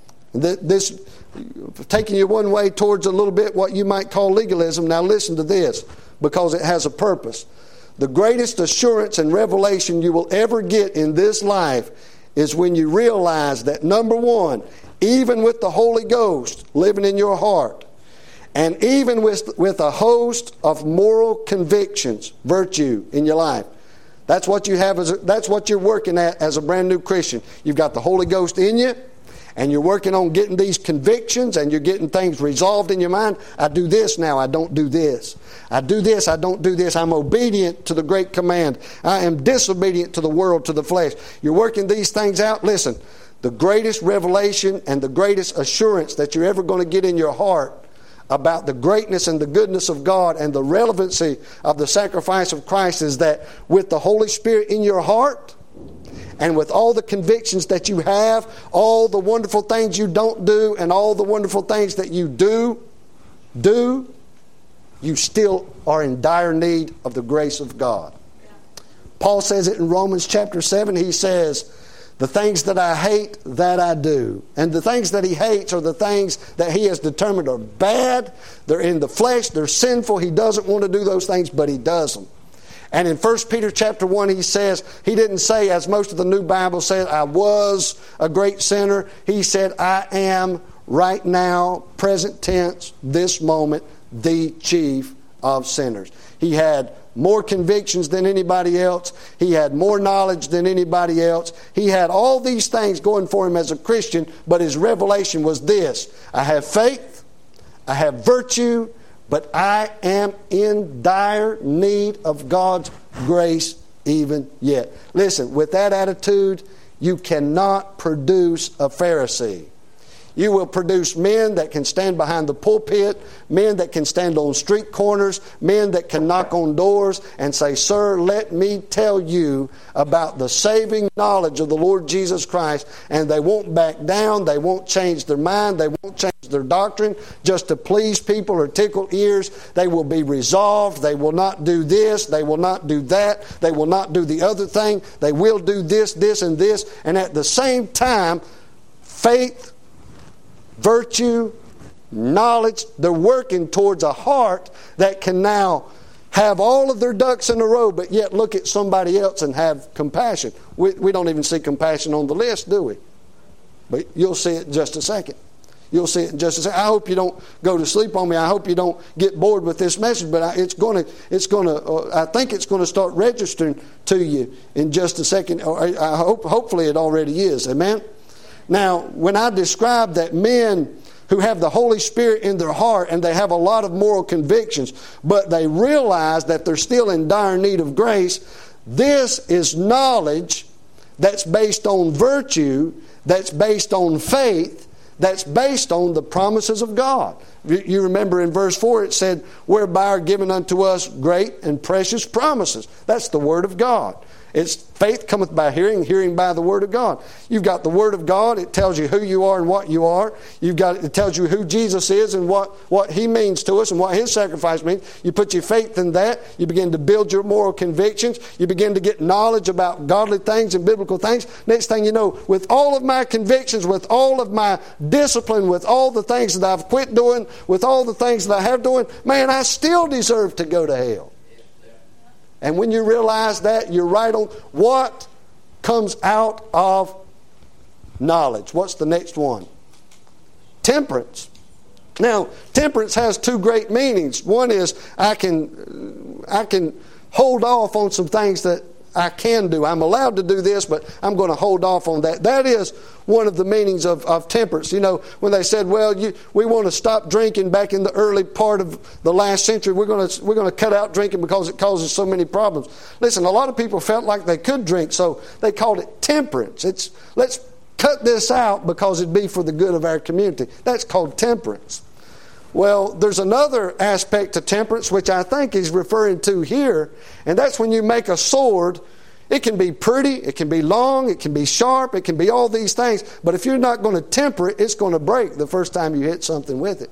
This, taking you one way towards a little bit what you might call legalism. Now listen to this, because it has a purpose. The greatest assurance and revelation you will ever get in this life is when you realize that, number one, even with the Holy Ghost living in your heart, and even with, with a host of moral convictions, virtue in your life, that's what you have as a, that's what you're working at as a brand new Christian. You've got the Holy Ghost in you, and you're working on getting these convictions, and you're getting things resolved in your mind. I do this now, I don't do this. I do this, I don't do this. I'm obedient to the great command. I am disobedient to the world, to the flesh. You're working these things out. Listen, the greatest revelation and the greatest assurance that you're ever going to get in your heart about the greatness and the goodness of God and the relevancy of the sacrifice of Christ is that with the Holy Spirit in your heart, and with all the convictions that you have, all the wonderful things you don't do, and all the wonderful things that you do, do, you still are in dire need of the grace of God. Paul says it in Romans chapter seven. He says, the things that I hate, that I do. And the things that he hates are the things that he has determined are bad. They're in the flesh. They're sinful. He doesn't want to do those things, but he does them. And in First Peter chapter one, he says, he didn't say, as most of the New Bible said, I was a great sinner. He said, I am right now, present tense, this moment, the chief of sinners. He had more convictions than anybody else. He had more knowledge than anybody else. He had all these things going for him as a Christian, but his revelation was this: I have faith, I have virtue, but I am in dire need of God's grace even yet. Listen, with that attitude, you cannot produce a Pharisee. You will produce men that can stand behind the pulpit, men that can stand on street corners, men that can knock on doors and say, sir, let me tell you about the saving knowledge of the Lord Jesus Christ. And they won't back down, they won't change their mind, they won't change their doctrine just to please people or tickle ears. They will be resolved. They will not do this, they will not do that, they will not do the other thing. They will do this, this, and this. And at the same time, faith, virtue, knowledge, they're working towards a heart that can now have all of their ducks in a row, but yet look at somebody else and have compassion. We, we don't even see compassion on the list, do we? But you'll see it in just a second. You'll see it in just a second. I hope you don't go to sleep on me. I hope you don't get bored with this message, but I, it's going to, it's going to, uh, I think it's going to start registering to you in just a second. I hope, hopefully it already is. Amen? Now, when I describe that men who have the Holy Spirit in their heart and they have a lot of moral convictions, but they realize that they're still in dire need of grace, this is knowledge that's based on virtue, that's based on faith, that's based on the promises of God. You remember in verse four it said, whereby are given unto us great and precious promises. That's the Word of God. It's faith cometh by hearing, hearing by the Word of God. You've got the Word of God. It tells you who you are and what you are. You've got it tells you who Jesus is and what, what He means to us and what His sacrifice means. You put your faith in that. You begin to build your moral convictions. You begin to get knowledge about godly things and biblical things. Next thing you know, with all of my convictions, with all of my discipline, with all the things that I've quit doing, with all the things that I have doing, man, I still deserve to go to hell. And when you realize that, you're right on. What comes out of knowledge? What's the next one? Temperance. Now, temperance has two great meanings. One is I can, I can hold off on some things that I can do. I'm allowed to do this, but I'm going to hold off on that. That is one of the meanings of, of temperance. You know, when they said, well, you, we want to stop drinking back in the early part of the last century, we're going to we're going to cut out drinking because it causes so many problems. Listen, a lot of people felt like they could drink, so they called it temperance. It's let's cut this out because it'd be for the good of our community. That's called temperance. Well, there's another aspect to temperance which I think he's referring to here, and that's when you make a sword. It can be pretty, it can be long, it can be sharp, it can be all these things, but if you're not going to temper it, it's going to break the first time you hit something with it.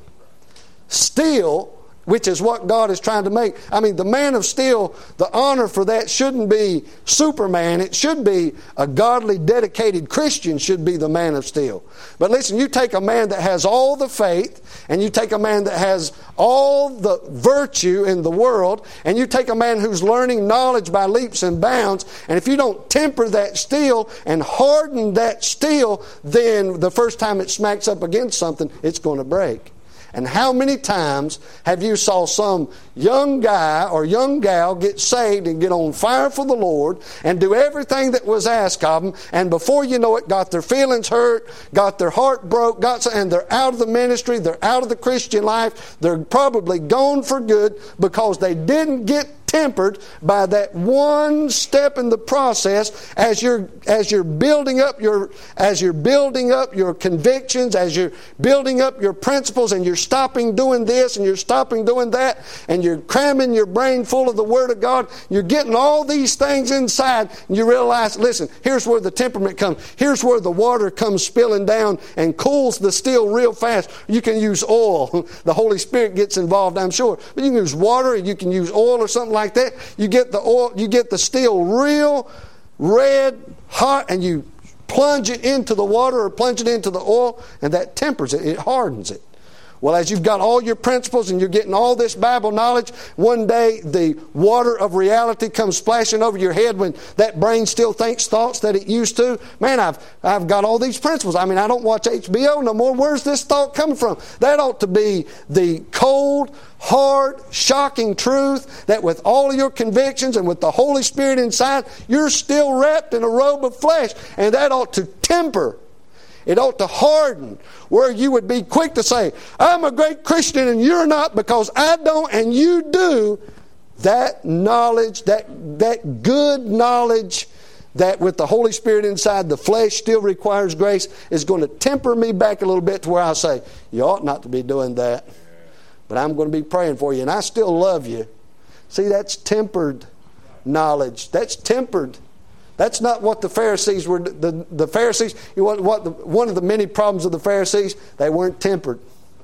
Steel, which is what God is trying to make. I mean, the man of steel, the honor for that shouldn't be Superman. It should be a godly, dedicated Christian should be the man of steel. But listen, you take a man that has all the faith, and you take a man that has all the virtue in the world, and you take a man who's learning knowledge by leaps and bounds, and if you don't temper that steel and harden that steel, then the first time it smacks up against something, it's going to break. And how many times have you saw some young guy or young gal get saved and get on fire for the Lord and do everything that was asked of them, and before you know it, got their feelings hurt, got their heart broke, got and they're out of the ministry, they're out of the Christian life, they're probably gone for good because they didn't get tempered by that one step in the process as you're as you're building up your as you're building up your convictions, as you're building up your principles, and you're stopping doing this and you're stopping doing that, and you're cramming your brain full of the Word of God. You're getting all these things inside, and you realize, listen, here's where the temperament comes. Here's where the water comes spilling down and cools the steel real fast. You can use oil. The Holy Spirit gets involved, I'm sure. But you can use water, and you can use oil or something like that. You get the oil, you get the steel real red, hot, and you plunge it into the water or plunge it into the oil, and that tempers it. It hardens it. Well, as you've got all your principles and you're getting all this Bible knowledge, one day the water of reality comes splashing over your head when that brain still thinks thoughts that it used to. Man, I've I've got all these principles. I mean, I don't watch H B O no more. Where's this thought coming from? That ought to be the cold, hard, shocking truth that with all of your convictions and with the Holy Spirit inside, you're still wrapped in a robe of flesh. And that ought to temper. It ought to harden, where you would be quick to say, I'm a great Christian and you're not because I don't and you do. That knowledge, that, that good knowledge that with the Holy Spirit inside, the flesh still requires grace, is going to temper me back a little bit to where I say, you ought not to be doing that. But I'm going to be praying for you and I still love you. See, that's tempered knowledge. That's tempered. That's not what the Pharisees were. The, the Pharisees, you know, what the, one of the many problems of the Pharisees, they weren't tempered.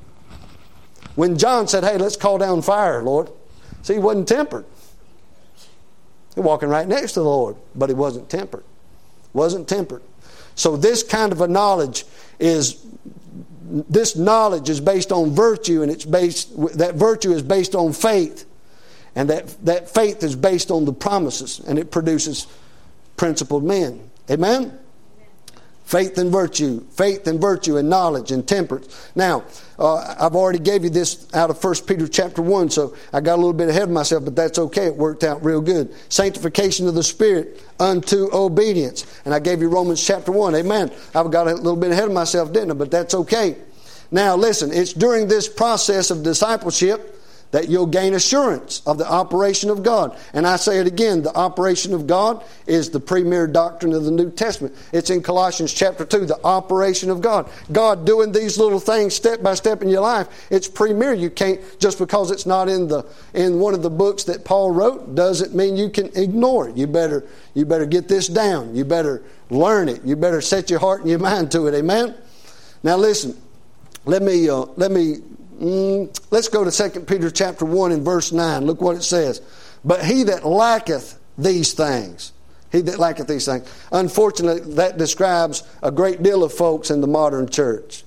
When John said, hey, let's call down fire, Lord. See, he wasn't tempered. He was walking right next to the Lord, but he wasn't tempered. Wasn't tempered. So this kind of a knowledge is, this knowledge is based on virtue, and it's based, that virtue is based on faith. And that, that faith is based on the promises, and it produces principled men. Amen? Amen? Faith and virtue. Faith and virtue and knowledge and temperance. Now, uh, I've already gave you this out of First Peter chapter one, so I got a little bit ahead of myself, but that's okay. It worked out real good. Sanctification of the Spirit unto obedience. And I gave you Romans chapter one. Amen. I've got a little bit ahead of myself, didn't I? But that's okay. Now, listen, it's during this process of discipleship that you'll gain assurance of the operation of God. And I say it again, the operation of God is the premier doctrine of the New Testament. It's in Colossians chapter two, the operation of God. God doing these little things step by step in your life. It's premier. You can't, just because it's not in the in one of the books that Paul wrote, doesn't mean you can ignore it. You better, you better get this down. You better learn it. You better set your heart and your mind to it. Amen? Now listen, let me, uh, let me, Mm, let's go to Second Peter chapter one and verse nine. Look what it says. But he that lacketh these things, he that lacketh these things. Unfortunately, that describes a great deal of folks in the modern church.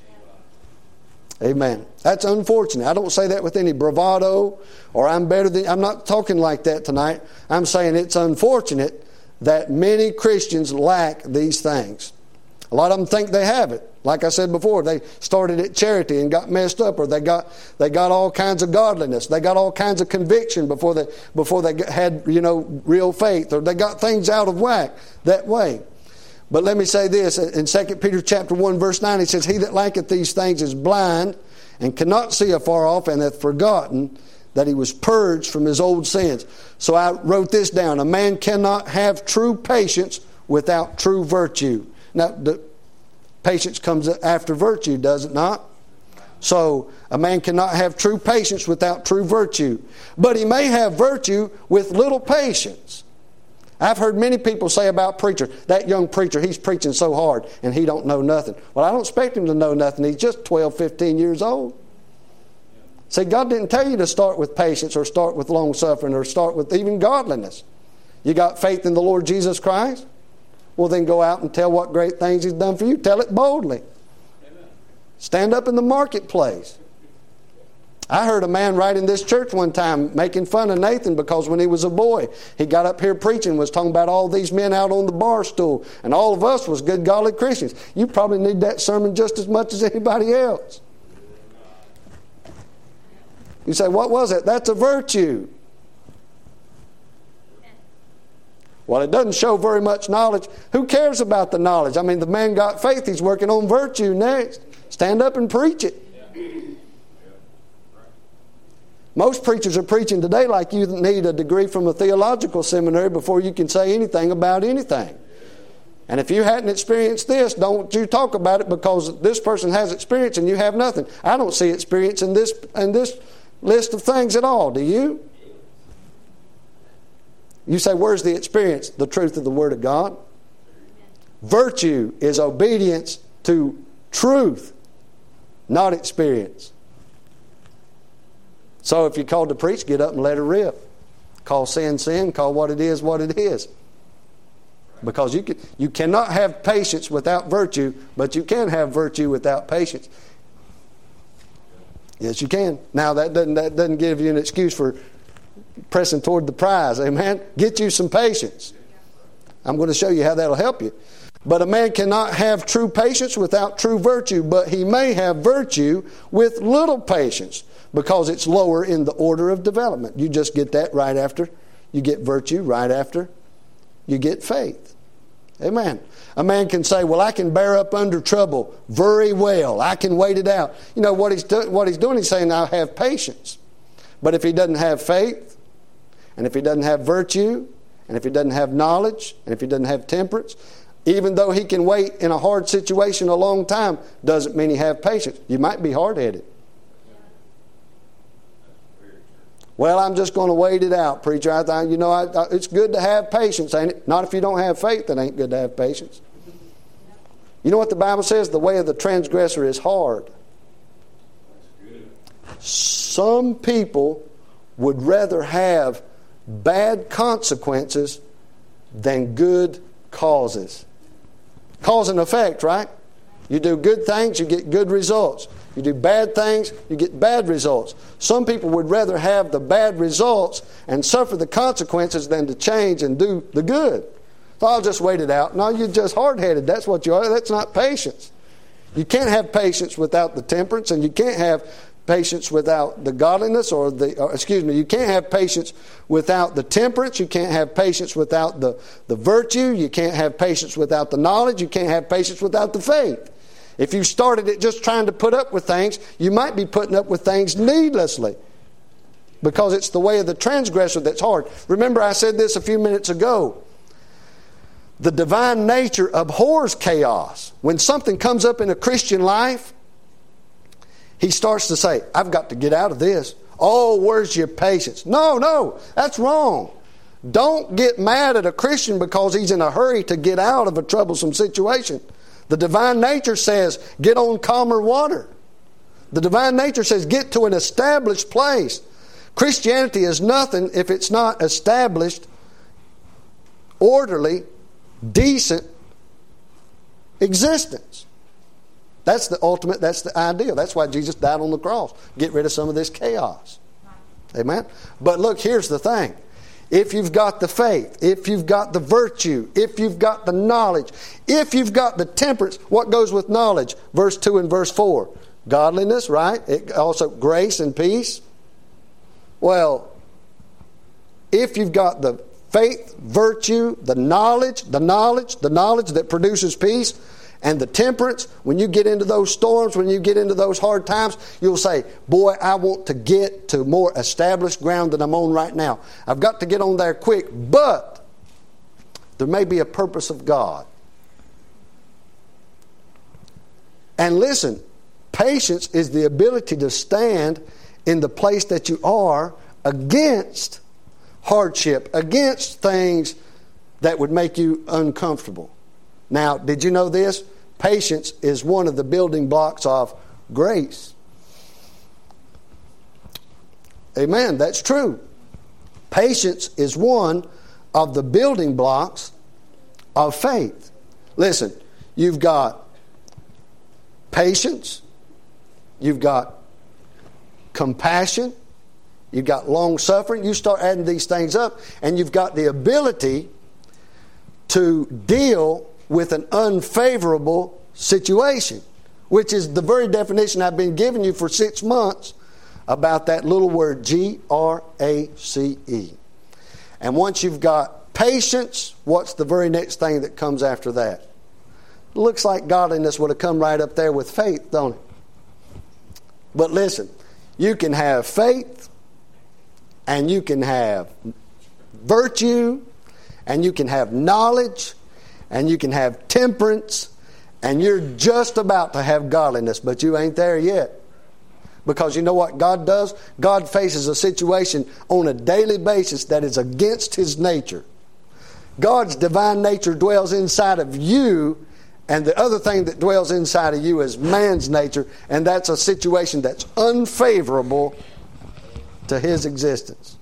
Amen. That's unfortunate. I don't say that with any bravado or I'm better than... I'm not talking like that tonight. I'm saying it's unfortunate that many Christians lack these things. A lot of them think they have it. Like I said before, they started at charity and got messed up, or they got they got all kinds of godliness. They got all kinds of conviction before they before they had, you know, real faith, or they got things out of whack that way. But let me say this in Second Peter chapter one verse nine, it says, "He that lacketh these things is blind and cannot see afar off, and hath forgotten that he was purged from his old sins." So I wrote this down: a man cannot have true patience without true virtue. Now, the patience comes after virtue, does it not? So a man cannot have true patience without true virtue. But he may have virtue with little patience. I've heard many people say about preachers, that young preacher, he's preaching so hard and he don't know nothing. Well, I don't expect him to know nothing. He's just twelve, fifteen years old. See, God didn't tell you to start with patience or start with long suffering or start with even godliness. You got faith in the Lord Jesus Christ? Well, then go out and tell what great things He's done for you. Tell it boldly. Stand up in the marketplace. I heard a man right in this church one time making fun of Nathan because when he was a boy, he got up here preaching, was talking about all these men out on the bar stool, and all of us was good, godly Christians. You probably need that sermon just as much as anybody else. You say, what was it? That's a virtue. Well, it doesn't show very much knowledge. Who cares about the knowledge? I mean, the man got faith. He's working on virtue next. Stand up and preach it. Most preachers are preaching today like you need a degree from a theological seminary before you can say anything about anything. And if you hadn't experienced this, don't you talk about it because this person has experience and you have nothing. I don't see experience in this in this list of things at all. Do you? You say, where's the experience? The truth of the Word of God. Virtue is obedience to truth, not experience. So if you're called to preach, get up and let it rip. Call sin, sin. Call what it is, what it is. Because you can, you cannot have patience without virtue, but you can have virtue without patience. Yes, you can. Now, that doesn't, that doesn't give you an excuse for pressing toward the prize. Amen? Get you some patience. I'm going to show you how that'll help you. But a man cannot have true patience without true virtue, but he may have virtue with little patience because it's lower in the order of development. You just get that right after. You get virtue right after you get faith. Amen. A man can say, well, I can bear up under trouble very well. I can wait it out. You know, what he's, do- what he's doing, he's saying, I have patience. But if he doesn't have faith, and if he doesn't have virtue, and if he doesn't have knowledge, and if he doesn't have temperance, even though he can wait in a hard situation a long time, doesn't mean he have patience. You might be hard-headed. Well, I'm just going to wait it out, preacher. I thought, you know, I, I, it's good to have patience, ain't it? Not if you don't have faith, it ain't good to have patience. You know what the Bible says? The way of the transgressor is hard. Some people would rather have bad consequences than good causes. Cause and effect, right? You do good things, you get good results. You do bad things, you get bad results. Some people would rather have the bad results and suffer the consequences than to change and do the good. So I'll just wait it out. No, you're just hard-headed. That's what you are. That's not patience. You can't have patience without the temperance, and you can't have patience without the godliness, or the, or, excuse me, you can't have patience without the temperance. You can't have patience without the, the virtue. You can't have patience without the knowledge. You can't have patience without the faith. If you started it just trying to put up with things, you might be putting up with things needlessly because it's the way of the transgressor that's hard. Remember, I said this a few minutes ago. The divine nature abhors chaos. When something comes up in a Christian life, he starts to say, I've got to get out of this. Oh, where's your patience? No, no, that's wrong. Don't get mad at a Christian because he's in a hurry to get out of a troublesome situation. The divine nature says, get on calmer water. The divine nature says, get to an established place. Christianity is nothing if it's not established, orderly, decent existence. That's the ultimate, that's the ideal. That's why Jesus died on the cross. Get rid of some of this chaos. Amen? But look, here's the thing. If you've got the faith, if you've got the virtue, if you've got the knowledge, if you've got the temperance, what goes with knowledge? Verse two and verse four. Godliness, right? It also grace and peace. Well, if you've got the faith, virtue, the knowledge, the knowledge, the knowledge that produces peace, and the temperance, when you get into those storms, when you get into those hard times, you'll say, boy, I want to get to more established ground than I'm on right now. I've got to get on there quick, but there may be a purpose of God. And listen, Patience is the ability to stand in the place that you are against hardship, against things that would make you uncomfortable. Now, did you know this? Patience is one of the building blocks of grace. Amen. That's true. Patience is one of the building blocks of faith. Listen, you've got patience, you've got compassion, you've got long suffering. You start adding these things up, and you've got the ability to deal with an unfavorable situation, which is the very definition I've been giving you for six months about that little word G R A C E. And once you've got patience, what's the very next thing that comes after that? It looks like godliness would have come right up there with faith, don't it? But listen, you can have faith, and you can have virtue, and you can have knowledge, and you can have temperance, and you're just about to have godliness, but you ain't there yet. Because you know what God does? God faces a situation on a daily basis that is against His nature. God's divine nature dwells inside of you, and the other thing that dwells inside of you is man's nature, and that's a situation that's unfavorable to His existence.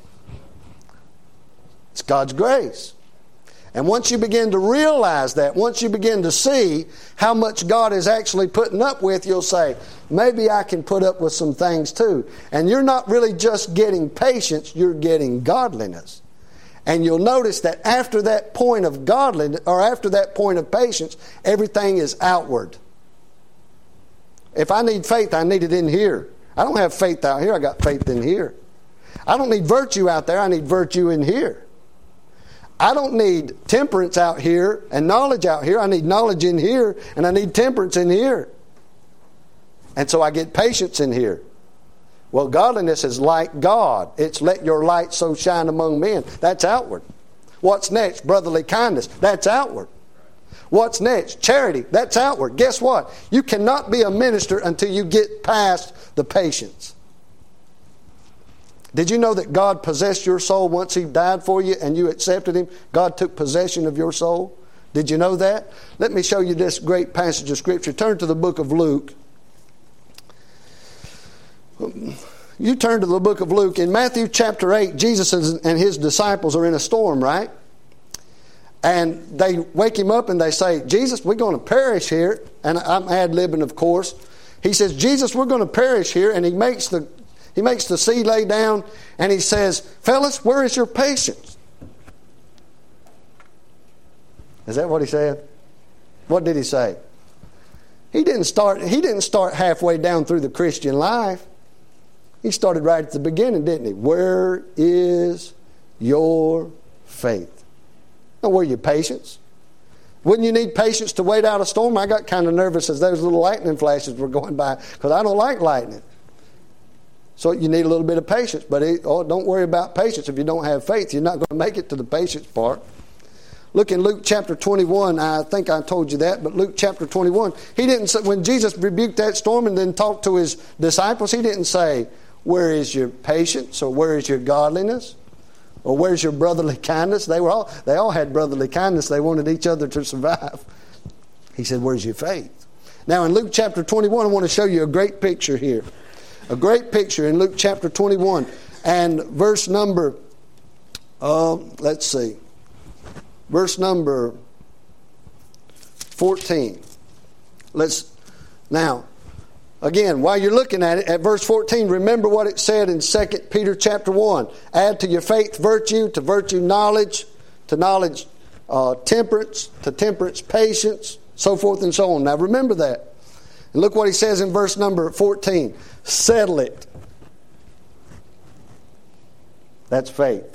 It's God's grace. And once you begin to realize that, once you begin to see how much God is actually putting up with, you'll say, maybe I can put up with some things too. And you're not really just getting patience, you're getting godliness. And you'll notice that after that point of godliness, or after that point of patience, everything is outward. If I need faith, I need it in here. I don't have faith out here, I got faith in here. I don't need virtue out there, I need virtue in here. I don't need temperance out here and knowledge out here. I need knowledge in here, and I need temperance in here. And so I get patience in here. Well, godliness is like God. It's let your light so shine among men. That's outward. What's next? Brotherly kindness. That's outward. What's next? Charity. That's outward. Guess what? You cannot be a minister until you get past the patience. Did you know that God possessed your soul once He died for you and you accepted Him? God took possession of your soul. Did you know that? Let me show you this great passage of Scripture. Turn to the book of Luke. You turn to the book of Luke. In Matthew chapter eight, Jesus and His disciples are in a storm, right? And they wake Him up and they say, Jesus, we're going to perish here. And I'm ad-libbing, of course. He says, Jesus, we're going to perish here. And He makes the He makes the sea lay down, and He says, fellas, where is your patience? Is that what He said? What did He say? He didn't start, he didn't start halfway down through the Christian life. He started right at the beginning, didn't He? Where is your faith? Now, where are your patience? Wouldn't you need patience to wait out a storm? I got kind of nervous as those little lightning flashes were going by, because I don't like lightning. So you need a little bit of patience. But it, oh, don't worry about patience. If you don't have faith, you're not going to make it to the patience part. Look in Luke chapter twenty-one. I think I told you that. But Luke chapter twenty-one. He didn't say, when Jesus rebuked that storm and then talked to His disciples, He didn't say, where is your patience? Or where is your godliness? Or where's your brotherly kindness? They were all they all had brotherly kindness. They wanted each other to survive. He said, where's your faith? Now in Luke chapter twenty-one, I want to show you a great picture here. A great picture in Luke chapter twenty-one and verse number, uh, let's see, verse number fourteen. Let's now, again, while you're looking at it, at verse fourteen, remember what it said in Second Peter chapter one. Add to your faith virtue, to virtue knowledge, to knowledge uh, temperance, to temperance patience, so forth and so on. Now remember that. And look what he says in verse number fourteen. Settle it. That's faith.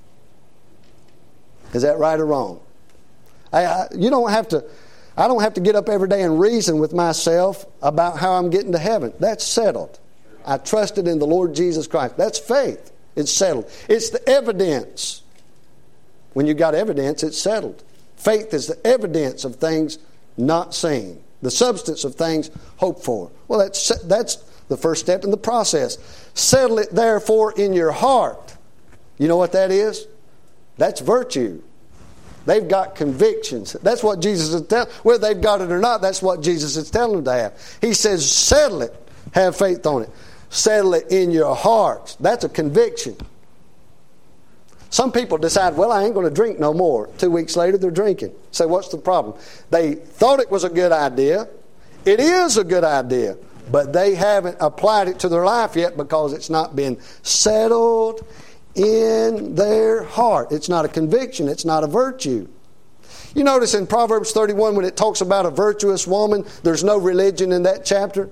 Is that right or wrong? I, I, you don't have to. I don't have to get up every day and reason with myself about how I'm getting to heaven. That's settled. I trusted in the Lord Jesus Christ. That's faith. It's settled. It's the evidence. When you got evidence, it's settled. Faith is the evidence of things not seen. the substance of things hoped for. Well, that's, that's the first step in the process. Settle it therefore in your heart. You know what that is? That's virtue. They've got convictions. That's what Jesus is telling. Whether they've got it or not, that's what Jesus is telling them to have. He says, settle it. Have faith on it. Settle it in your hearts. That's a conviction. Some people decide, well, I ain't going to drink no more. Two weeks later, they're drinking. Say, what's the problem? They thought it was a good idea. It is a good idea. But they haven't applied it to their life yet because it's not been settled in their heart. It's not a conviction. It's not a virtue. You notice in Proverbs thirty-one when it talks about a virtuous woman, there's no religion in that chapter.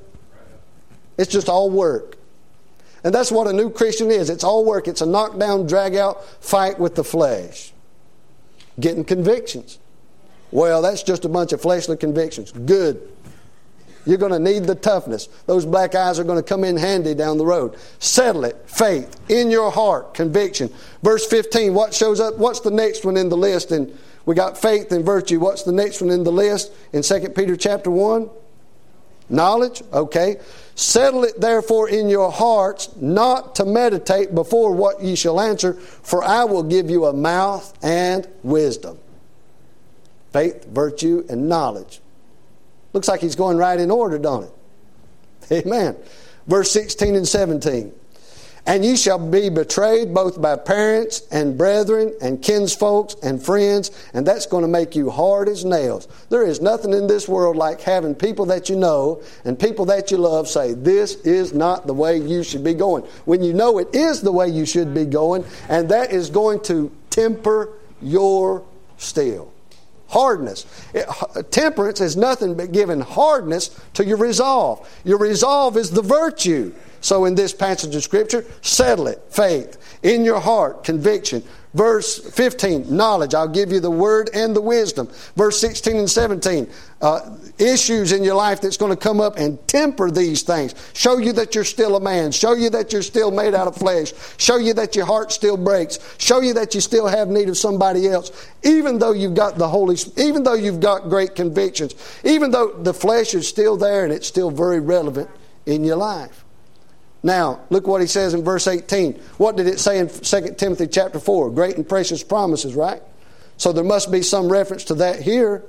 It's just all work. And that's what a new Christian is. It's all work. It's a knockdown, drag-out fight with the flesh. Getting convictions. Well, that's just a bunch of fleshly convictions. Good. You're going to need the toughness. Those black eyes are going to come in handy down the road. Settle it. Faith. In your heart. Conviction. Verse fifteen, what shows up? What's the next one in the list? And we got faith and virtue. What's the next one in the list in Second Peter chapter one? Knowledge. Okay. Settle it therefore in your hearts, not to meditate before what ye shall answer, for I will give you a mouth and wisdom. Faith, virtue, and knowledge. Looks like he's going right in order, don't it? Amen. Verse sixteen and seventeen. And ye shall be betrayed both by parents and brethren and kinsfolks and friends, and that's going to make you hard as nails. There is nothing in this world like having people that you know and people that you love say, this is not the way you should be going. When you know it is the way you should be going, and that is going to temper your steel. Hardness. It, temperance is nothing but giving hardness to your resolve. Your resolve is the virtue. So in this passage of Scripture, settle it. Faith. In your heart, conviction. Verse fifteen, knowledge. I'll give you the word and the wisdom. Verse sixteen and seventeen, uh, issues in your life that's going to come up and temper these things. Show you that you're still a man. Show you that you're still made out of flesh. Show you that your heart still breaks. Show you that you still have need of somebody else. Even though you've got the Holy Spirit, even though you've got great convictions, even though the flesh is still there and it's still very relevant in your life. Now, look what he says in verse eighteen. What did it say in Second Timothy chapter four? Great and precious promises, right? So there must be some reference to that here.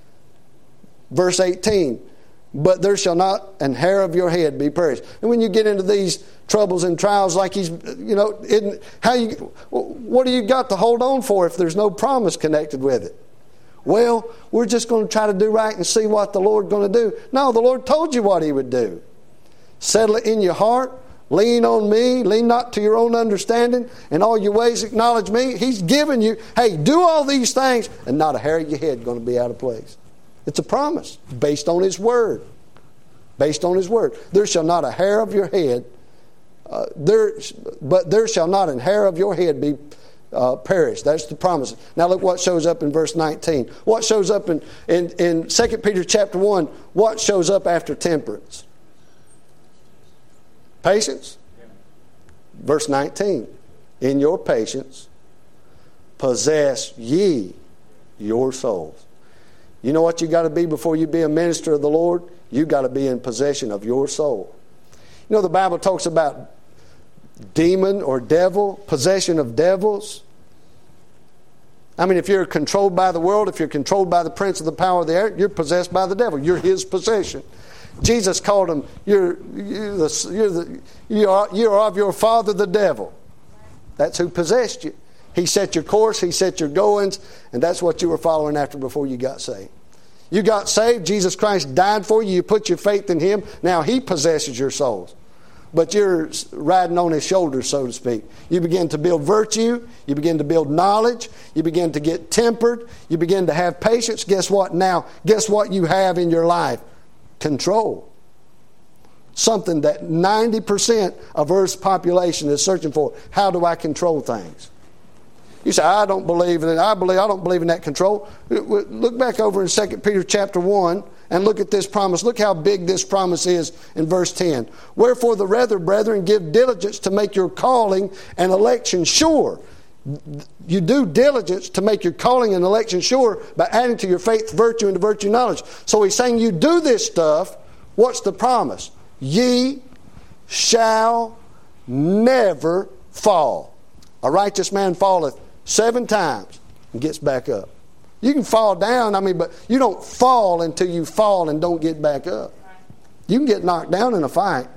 Verse eighteen. But there shall not an hair of your head be perished. And when you get into these troubles and trials like he's, you know, isn't, how you, what do you got to hold on for if there's no promise connected with it? Well, we're just going to try to do right and see what the Lord's going to do. No, the Lord told you what He would do. Settle it in your heart. Lean on me. Lean not to your own understanding. In all your ways acknowledge me. He's given you, hey, do all these things, and not a hair of your head going to be out of place. It's a promise based on His Word. Based on His Word. There shall not a hair of your head, uh, there, but there shall not an hair of your head be uh, perished. That's the promise. Now look what shows up in verse nineteen. What shows up in, in, in Second Peter chapter one, what shows up after temperance? Patience. Verse nineteen. In your patience, possess ye your souls. You know what you got to be before you be a minister of the Lord? You got to be in possession of your soul. You know the Bible talks about demon or devil, possession of devils. I mean, if you're controlled by the world, if you're controlled by the prince of the power of the air, you're possessed by the devil. You're his possession. Jesus called him, you're, you're, the, you're, the, you are, you are of your father the devil. That's who possessed you. He set your course, He set your goings, and that's what you were following after before you got saved. You got saved, Jesus Christ died for you, you put your faith in Him, now He possesses your souls. But you're riding on His shoulders, so to speak. You begin to build virtue, you begin to build knowledge, you begin to get tempered, you begin to have patience. Guess what now? Guess what you have in your life? Control. Something that ninety percent of Earth's population is searching for. How do I control things? You say, I don't believe in it. I believe I don't believe in that control. Look back over in Second Peter chapter one and look at this promise. Look how big this promise is in verse ten. Wherefore the rather, brethren, give diligence to make your calling and election sure. You do diligence to make your calling and election sure by adding to your faith virtue, and to virtue knowledge. So he's saying you do this stuff. What's the promise? Ye shall never fall. A righteous man falleth seven times and gets back up. You can fall down, I mean, but you don't fall until you fall and don't get back up. You can get knocked down in a fight.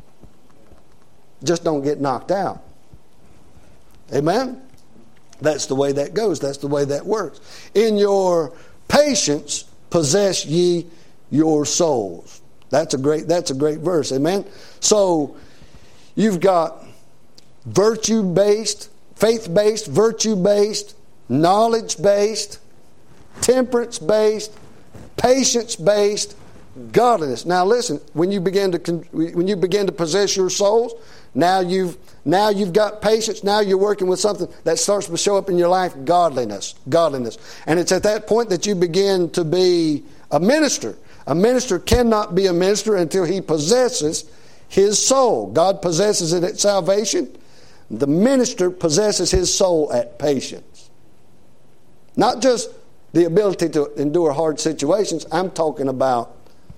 Just don't get knocked out. Amen? That's the way that goes. That's the way that works. In your patience possess ye your souls. That's a great, that's a great verse. Amen? So you've got virtue-based, faith-based, virtue-based, knowledge-based, temperance-based, patience-based, godliness. Now listen, when you begin to when you begin to possess your souls, now you've now you've got patience. Now you're working with something that starts to show up in your life, godliness, godliness. And it's at that point that you begin to be a minister. A minister cannot be a minister until he possesses his soul. God possesses it at salvation. The minister possesses his soul at patience. Not just the ability to endure hard situations. I'm talking about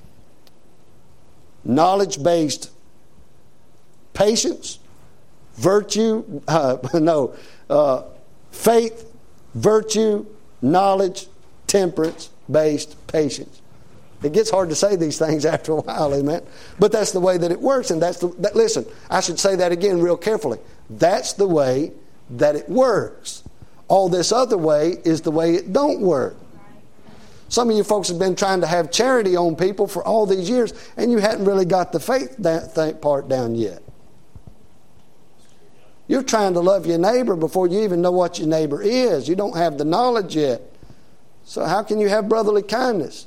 knowledge-based patience, virtue, uh, no, uh, faith, virtue, knowledge, temperance-based patience. It gets hard to say these things after a while, amen? But that's the way that it works. And that's the, that, listen, I should say that again real carefully. That's the way that it works. All this other way is the way it don't work. Some of you folks have been trying to have charity on people for all these years, and you hadn't really got the faith that part down yet. You're trying to love your neighbor before you even know what your neighbor is. You don't have the knowledge yet. So how can you have brotherly kindness?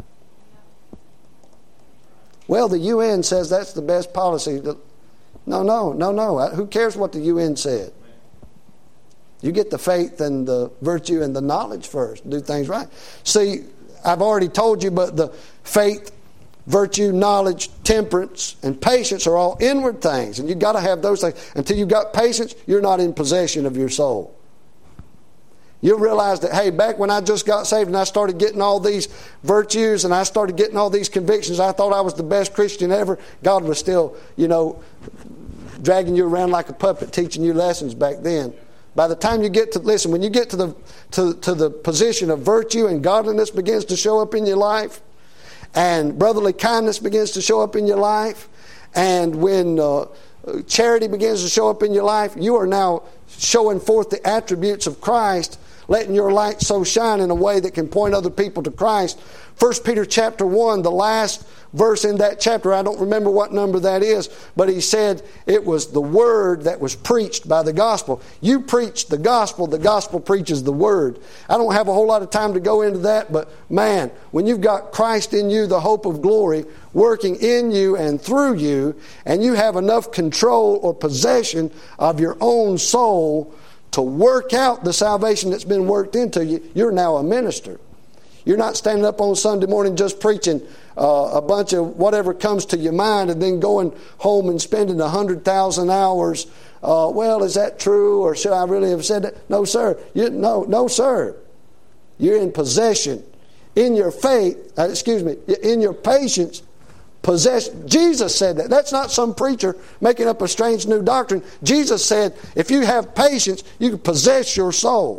Well, the U N says that's the best policy. No, no, no, no. Who cares what the U N said? You get the faith and the virtue and the knowledge first. Do things right. See, I've already told you, but the faith, virtue, knowledge, temperance, and patience are all inward things. And you've got to have those things. Until you've got patience, you're not in possession of your soul. You'll realize that, hey, back when I just got saved and I started getting all these virtues and I started getting all these convictions, I thought I was the best Christian ever. God was still, you know, dragging you around like a puppet, teaching you lessons back then. By the time you get to, listen, when you get to the to, to the position of virtue and godliness begins to show up in your life, and brotherly kindness begins to show up in your life, and when uh, charity begins to show up in your life, you are now showing forth the attributes of Christ, letting your light so shine in a way that can point other people to Christ. First Peter chapter one, the last verse in that chapter, I don't remember what number that is, but he said it was the word that was preached by the gospel. You preach the gospel, the gospel preaches the word. I don't have a whole lot of time to go into that, but man, when you've got Christ in you, the hope of glory, working in you and through you, and you have enough control or possession of your own soul to work out the salvation that's been worked into you, you're now a minister. You're not standing up on Sunday morning just preaching uh, a bunch of whatever comes to your mind and then going home and spending one hundred thousand hours. Uh, well, is that true, or should I really have said that? No, sir. You, no, no, sir. You're in possession. In your faith, uh, excuse me, in your patience, possess. Jesus said that. That's not some preacher making up a strange new doctrine. Jesus said, if you have patience, you can possess your soul.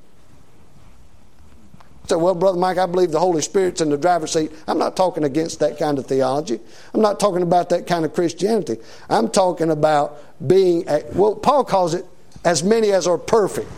So, well, Brother Mike, I believe the Holy Spirit's in the driver's seat. I'm not talking against that kind of theology. I'm not talking about that kind of Christianity. I'm talking about being, a, well, Paul calls it, as many as are perfect.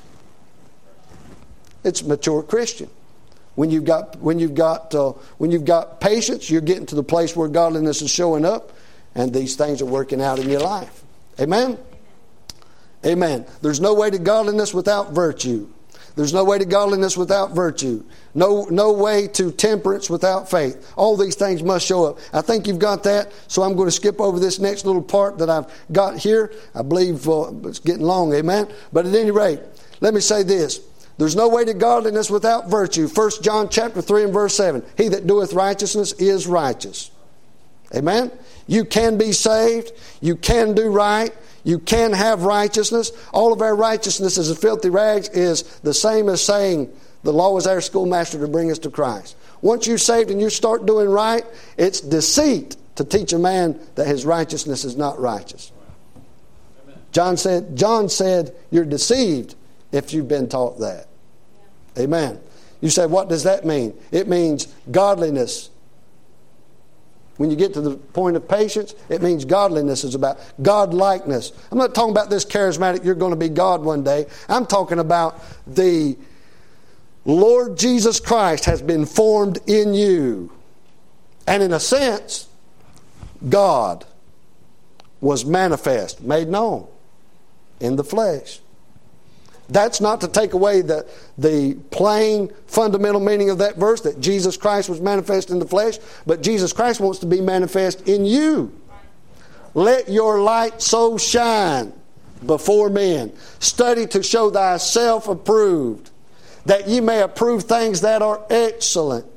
It's a mature Christian. When you've got when you've got uh, when you've got patience, you're getting to the place where godliness is showing up, and these things are working out in your life. Amen? Amen. There's no way to godliness without virtue. There's no way to godliness without virtue. No, no way to temperance without faith. All these things must show up. I think you've got that, so I'm going to skip over this next little part that I've got here. I believe uh, it's getting long, amen? But at any rate, let me say this. There's no way to godliness without virtue. First John chapter three and verse seven. He that doeth righteousness is righteous. Amen? You can be saved. You can do right. You can have righteousness. All of our righteousness as a filthy rags is the same as saying the law was our schoolmaster to bring us to Christ. Once you're saved and you start doing right, it's deceit to teach a man that his righteousness is not righteous. John said, John said, you're deceived if you've been taught that. Amen. You say, what does that mean? It means godliness. When you get to the point of patience, it means godliness is about God-likeness. I'm not talking about this charismatic, you're going to be God one day. I'm talking about the Lord Jesus Christ has been formed in you. And in a sense, God was manifest, made known in the flesh. That's not to take away the, the plain, fundamental meaning of that verse, that Jesus Christ was manifest in the flesh, but Jesus Christ wants to be manifest in you. Let your light so shine before men. Study to show thyself approved, that ye may approve things that are excellent.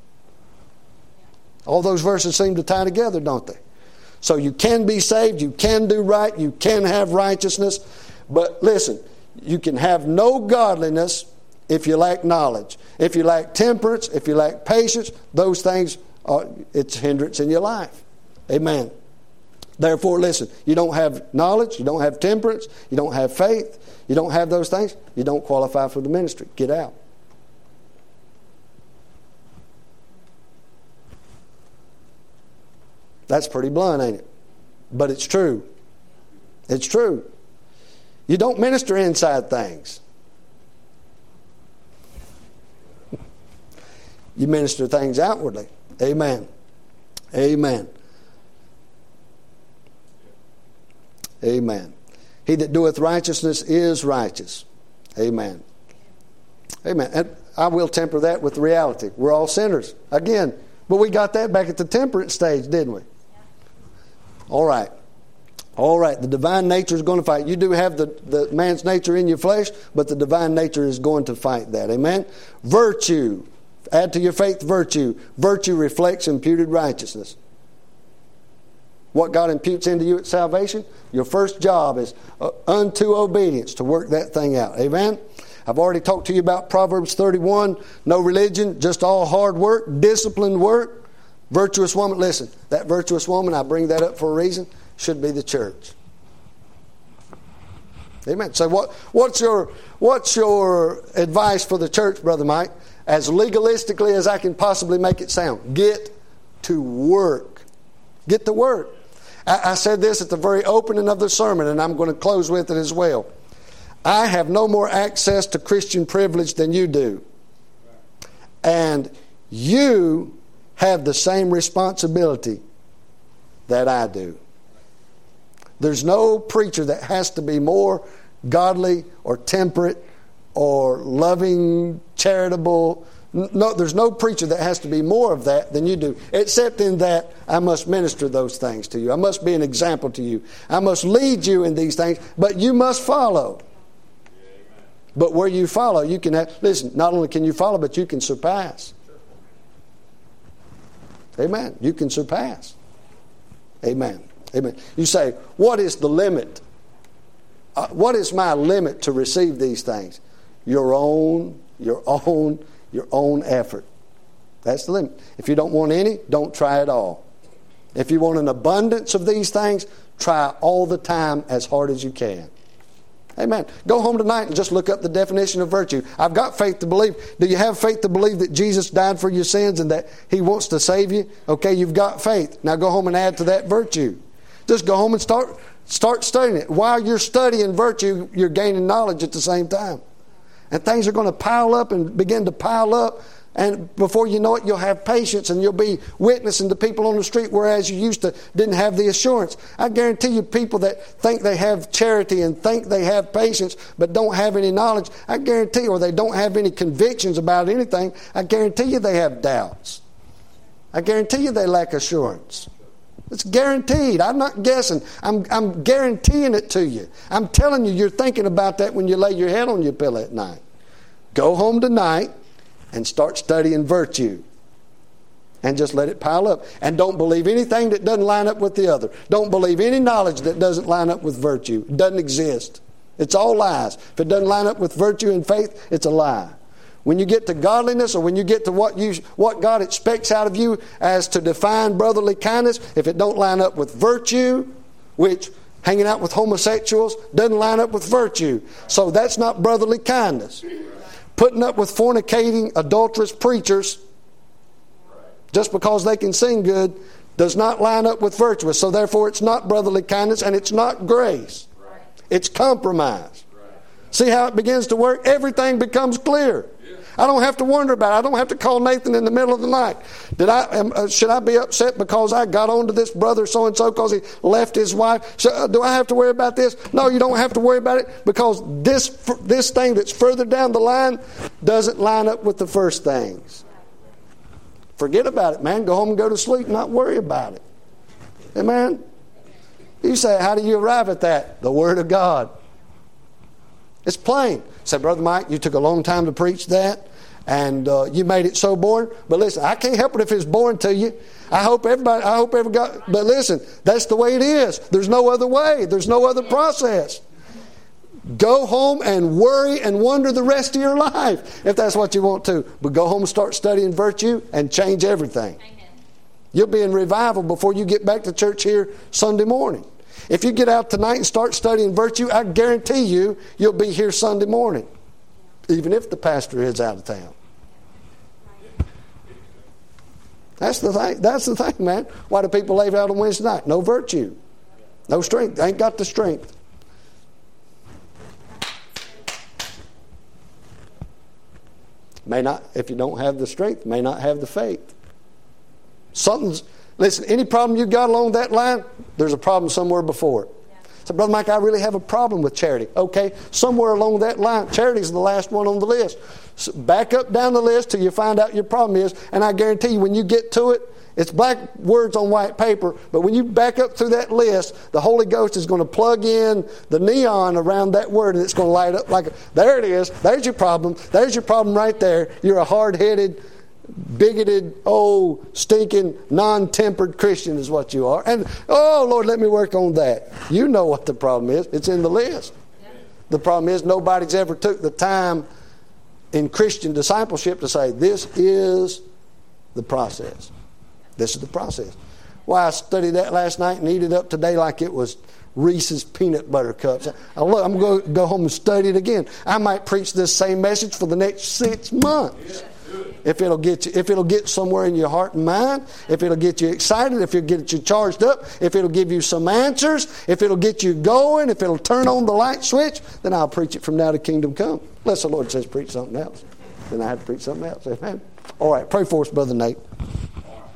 All those verses seem to tie together, don't they? So you can be saved, you can do right, you can have righteousness, but listen, you can have no godliness if you lack knowledge. If you lack temperance, if you lack patience, those things are, it's a hindrance in your life. Amen. Therefore, listen, you don't have knowledge, you don't have temperance, you don't have faith, you don't have those things, you don't qualify for the ministry. Get out. That's pretty blunt, ain't it? But it's true. It's true. You don't minister inside things. You minister things outwardly. Amen. Amen. Amen. He that doeth righteousness is righteous. Amen. Amen. And I will temper that with reality. We're all sinners. Again, but we got that back at the temperance stage, didn't we? All right. All right. The divine nature is going to fight. You do have the, the man's nature in your flesh, but the divine nature is going to fight that. Amen. Virtue. Add to your faith virtue. Virtue reflects imputed righteousness. What God imputes into you at salvation, your first job is uh, unto obedience to work that thing out. Amen. I've already talked to you about Proverbs thirty-one. No religion, just all hard work, disciplined work. Virtuous woman, listen, that virtuous woman, I bring that up for a reason, should be the church. Amen. So what, what's your what's your advice for the church, Brother Mike? As legalistically as I can possibly make it sound. Get to work. Get to work. I, I said this at the very opening of the sermon, and I'm going to close with it as well. I have no more access to Christian privilege than you do. And you have the same responsibility that I do. There's no preacher that has to be more godly or temperate or loving, charitable. No, there's no preacher that has to be more of that than you do, except in that I must minister those things to you. I must be an example to you. I must lead you in these things, but you must follow. But where you follow, you can have, listen, not only can you follow, but you can surpass. Amen. You can surpass. Amen. Amen. You say, what is the limit? Uh, what is my limit to receive these things? Your own, your own, your own effort. That's the limit. If you don't want any, don't try at all. If you want an abundance of these things, try all the time as hard as you can. Amen. Go home tonight and just look up the definition of virtue. I've got faith to believe. Do you have faith to believe that Jesus died for your sins and that He wants to save you? Okay, you've got faith. Now go home and add to that virtue. Just go home and start start studying it. While you're studying virtue, you're gaining knowledge at the same time. And things are going to pile up and begin to pile up. And before you know it, you'll have patience and you'll be witnessing to people on the street, whereas you used to didn't have the assurance. I guarantee you, people that think they have charity and think they have patience but don't have any knowledge, I guarantee you, or they don't have any convictions about anything, I guarantee you they have doubts. I guarantee you they lack assurance. It's guaranteed. I'm not guessing. I'm, I'm guaranteeing it to you. I'm telling you, you're thinking about that when you lay your head on your pillow at night. Go home tonight and start studying virtue. and just let it pile up. And don't believe anything that doesn't line up with the other. Don't believe any knowledge that doesn't line up with virtue. It doesn't exist. It's all lies. If it doesn't line up with virtue and faith, it's a lie. When you get to godliness, or when you get to what you what God expects out of you as to define brotherly kindness, if it don't line up with virtue, which hanging out with homosexuals doesn't line up with virtue. So that's not brotherly kindness. Putting up with fornicating, adulterous preachers, just because they can sing good, does not line up with virtue. So therefore it's not brotherly kindness, and it's not grace. It's compromise. See how it begins to work? Everything becomes clear. I don't have to wonder about it. I don't have to call Nathan in the middle of the night. Did I? Am, uh, should I be upset because I got on to this brother so-and-so because he left his wife? So, uh, do I have to worry about this? No, you don't have to worry about it, because this this thing that's further down the line doesn't line up with the first things. Forget about it, man. Go home and go to sleep and not worry about it. Amen? You say, how do you arrive at that? The Word of God. It's plain. Say, Brother Mike, you took a long time to preach that, and uh, you made it so boring. But listen, I can't help it if it's boring to you. I hope everybody, I hope every God, but listen, that's the way it is. There's no other way. There's no other process. Go home and worry and wonder the rest of your life, if that's what you want to. But go home and start studying virtue and change everything. Amen. You'll be in revival before you get back to church here Sunday morning. If you get out tonight and start studying virtue, I guarantee you, you'll be here Sunday morning, even if the pastor is out of town. That's the thing. That's the thing, man. Why do people leave out on Wednesday night? No virtue, no strength. They ain't got the strength. May not, if you don't have the strength, may not have the faith. Something's. Listen, any problem you got along that line, there's a problem somewhere before it. Yeah. So, Brother Mike, I really have a problem with charity. Okay, somewhere along that line, charity is the last one on the list. So back up down the list till you find out your problem is, and I guarantee you when you get to it, it's black words on white paper, but when you back up through that list, the Holy Ghost is going to plug in the neon around that word, and it's going to light up like, a, there it is, there's your problem, there's your problem right there. You're a hard-headed, bigoted, oh, stinking, non-tempered Christian is what you are. And, oh, Lord, let me work on that. You know what the problem is. It's in the list. Yeah. The problem is nobody's ever took the time in Christian discipleship to say, this is the process. This is the process. Why, I studied that last night and eat it up today like it was Reese's peanut butter cups. I look, I'm going to go home and study it again. I might preach this same message for the next six months. Yeah. If it'll get you, if it'll get somewhere in your heart and mind, if it'll get you excited, if it'll get you charged up, if it'll give you some answers, if it'll get you going, if it'll turn on the light switch, then I'll preach it from now to kingdom come. Unless the Lord says preach something else, then I have to preach something else. Amen. All right, pray for us, Brother Nate.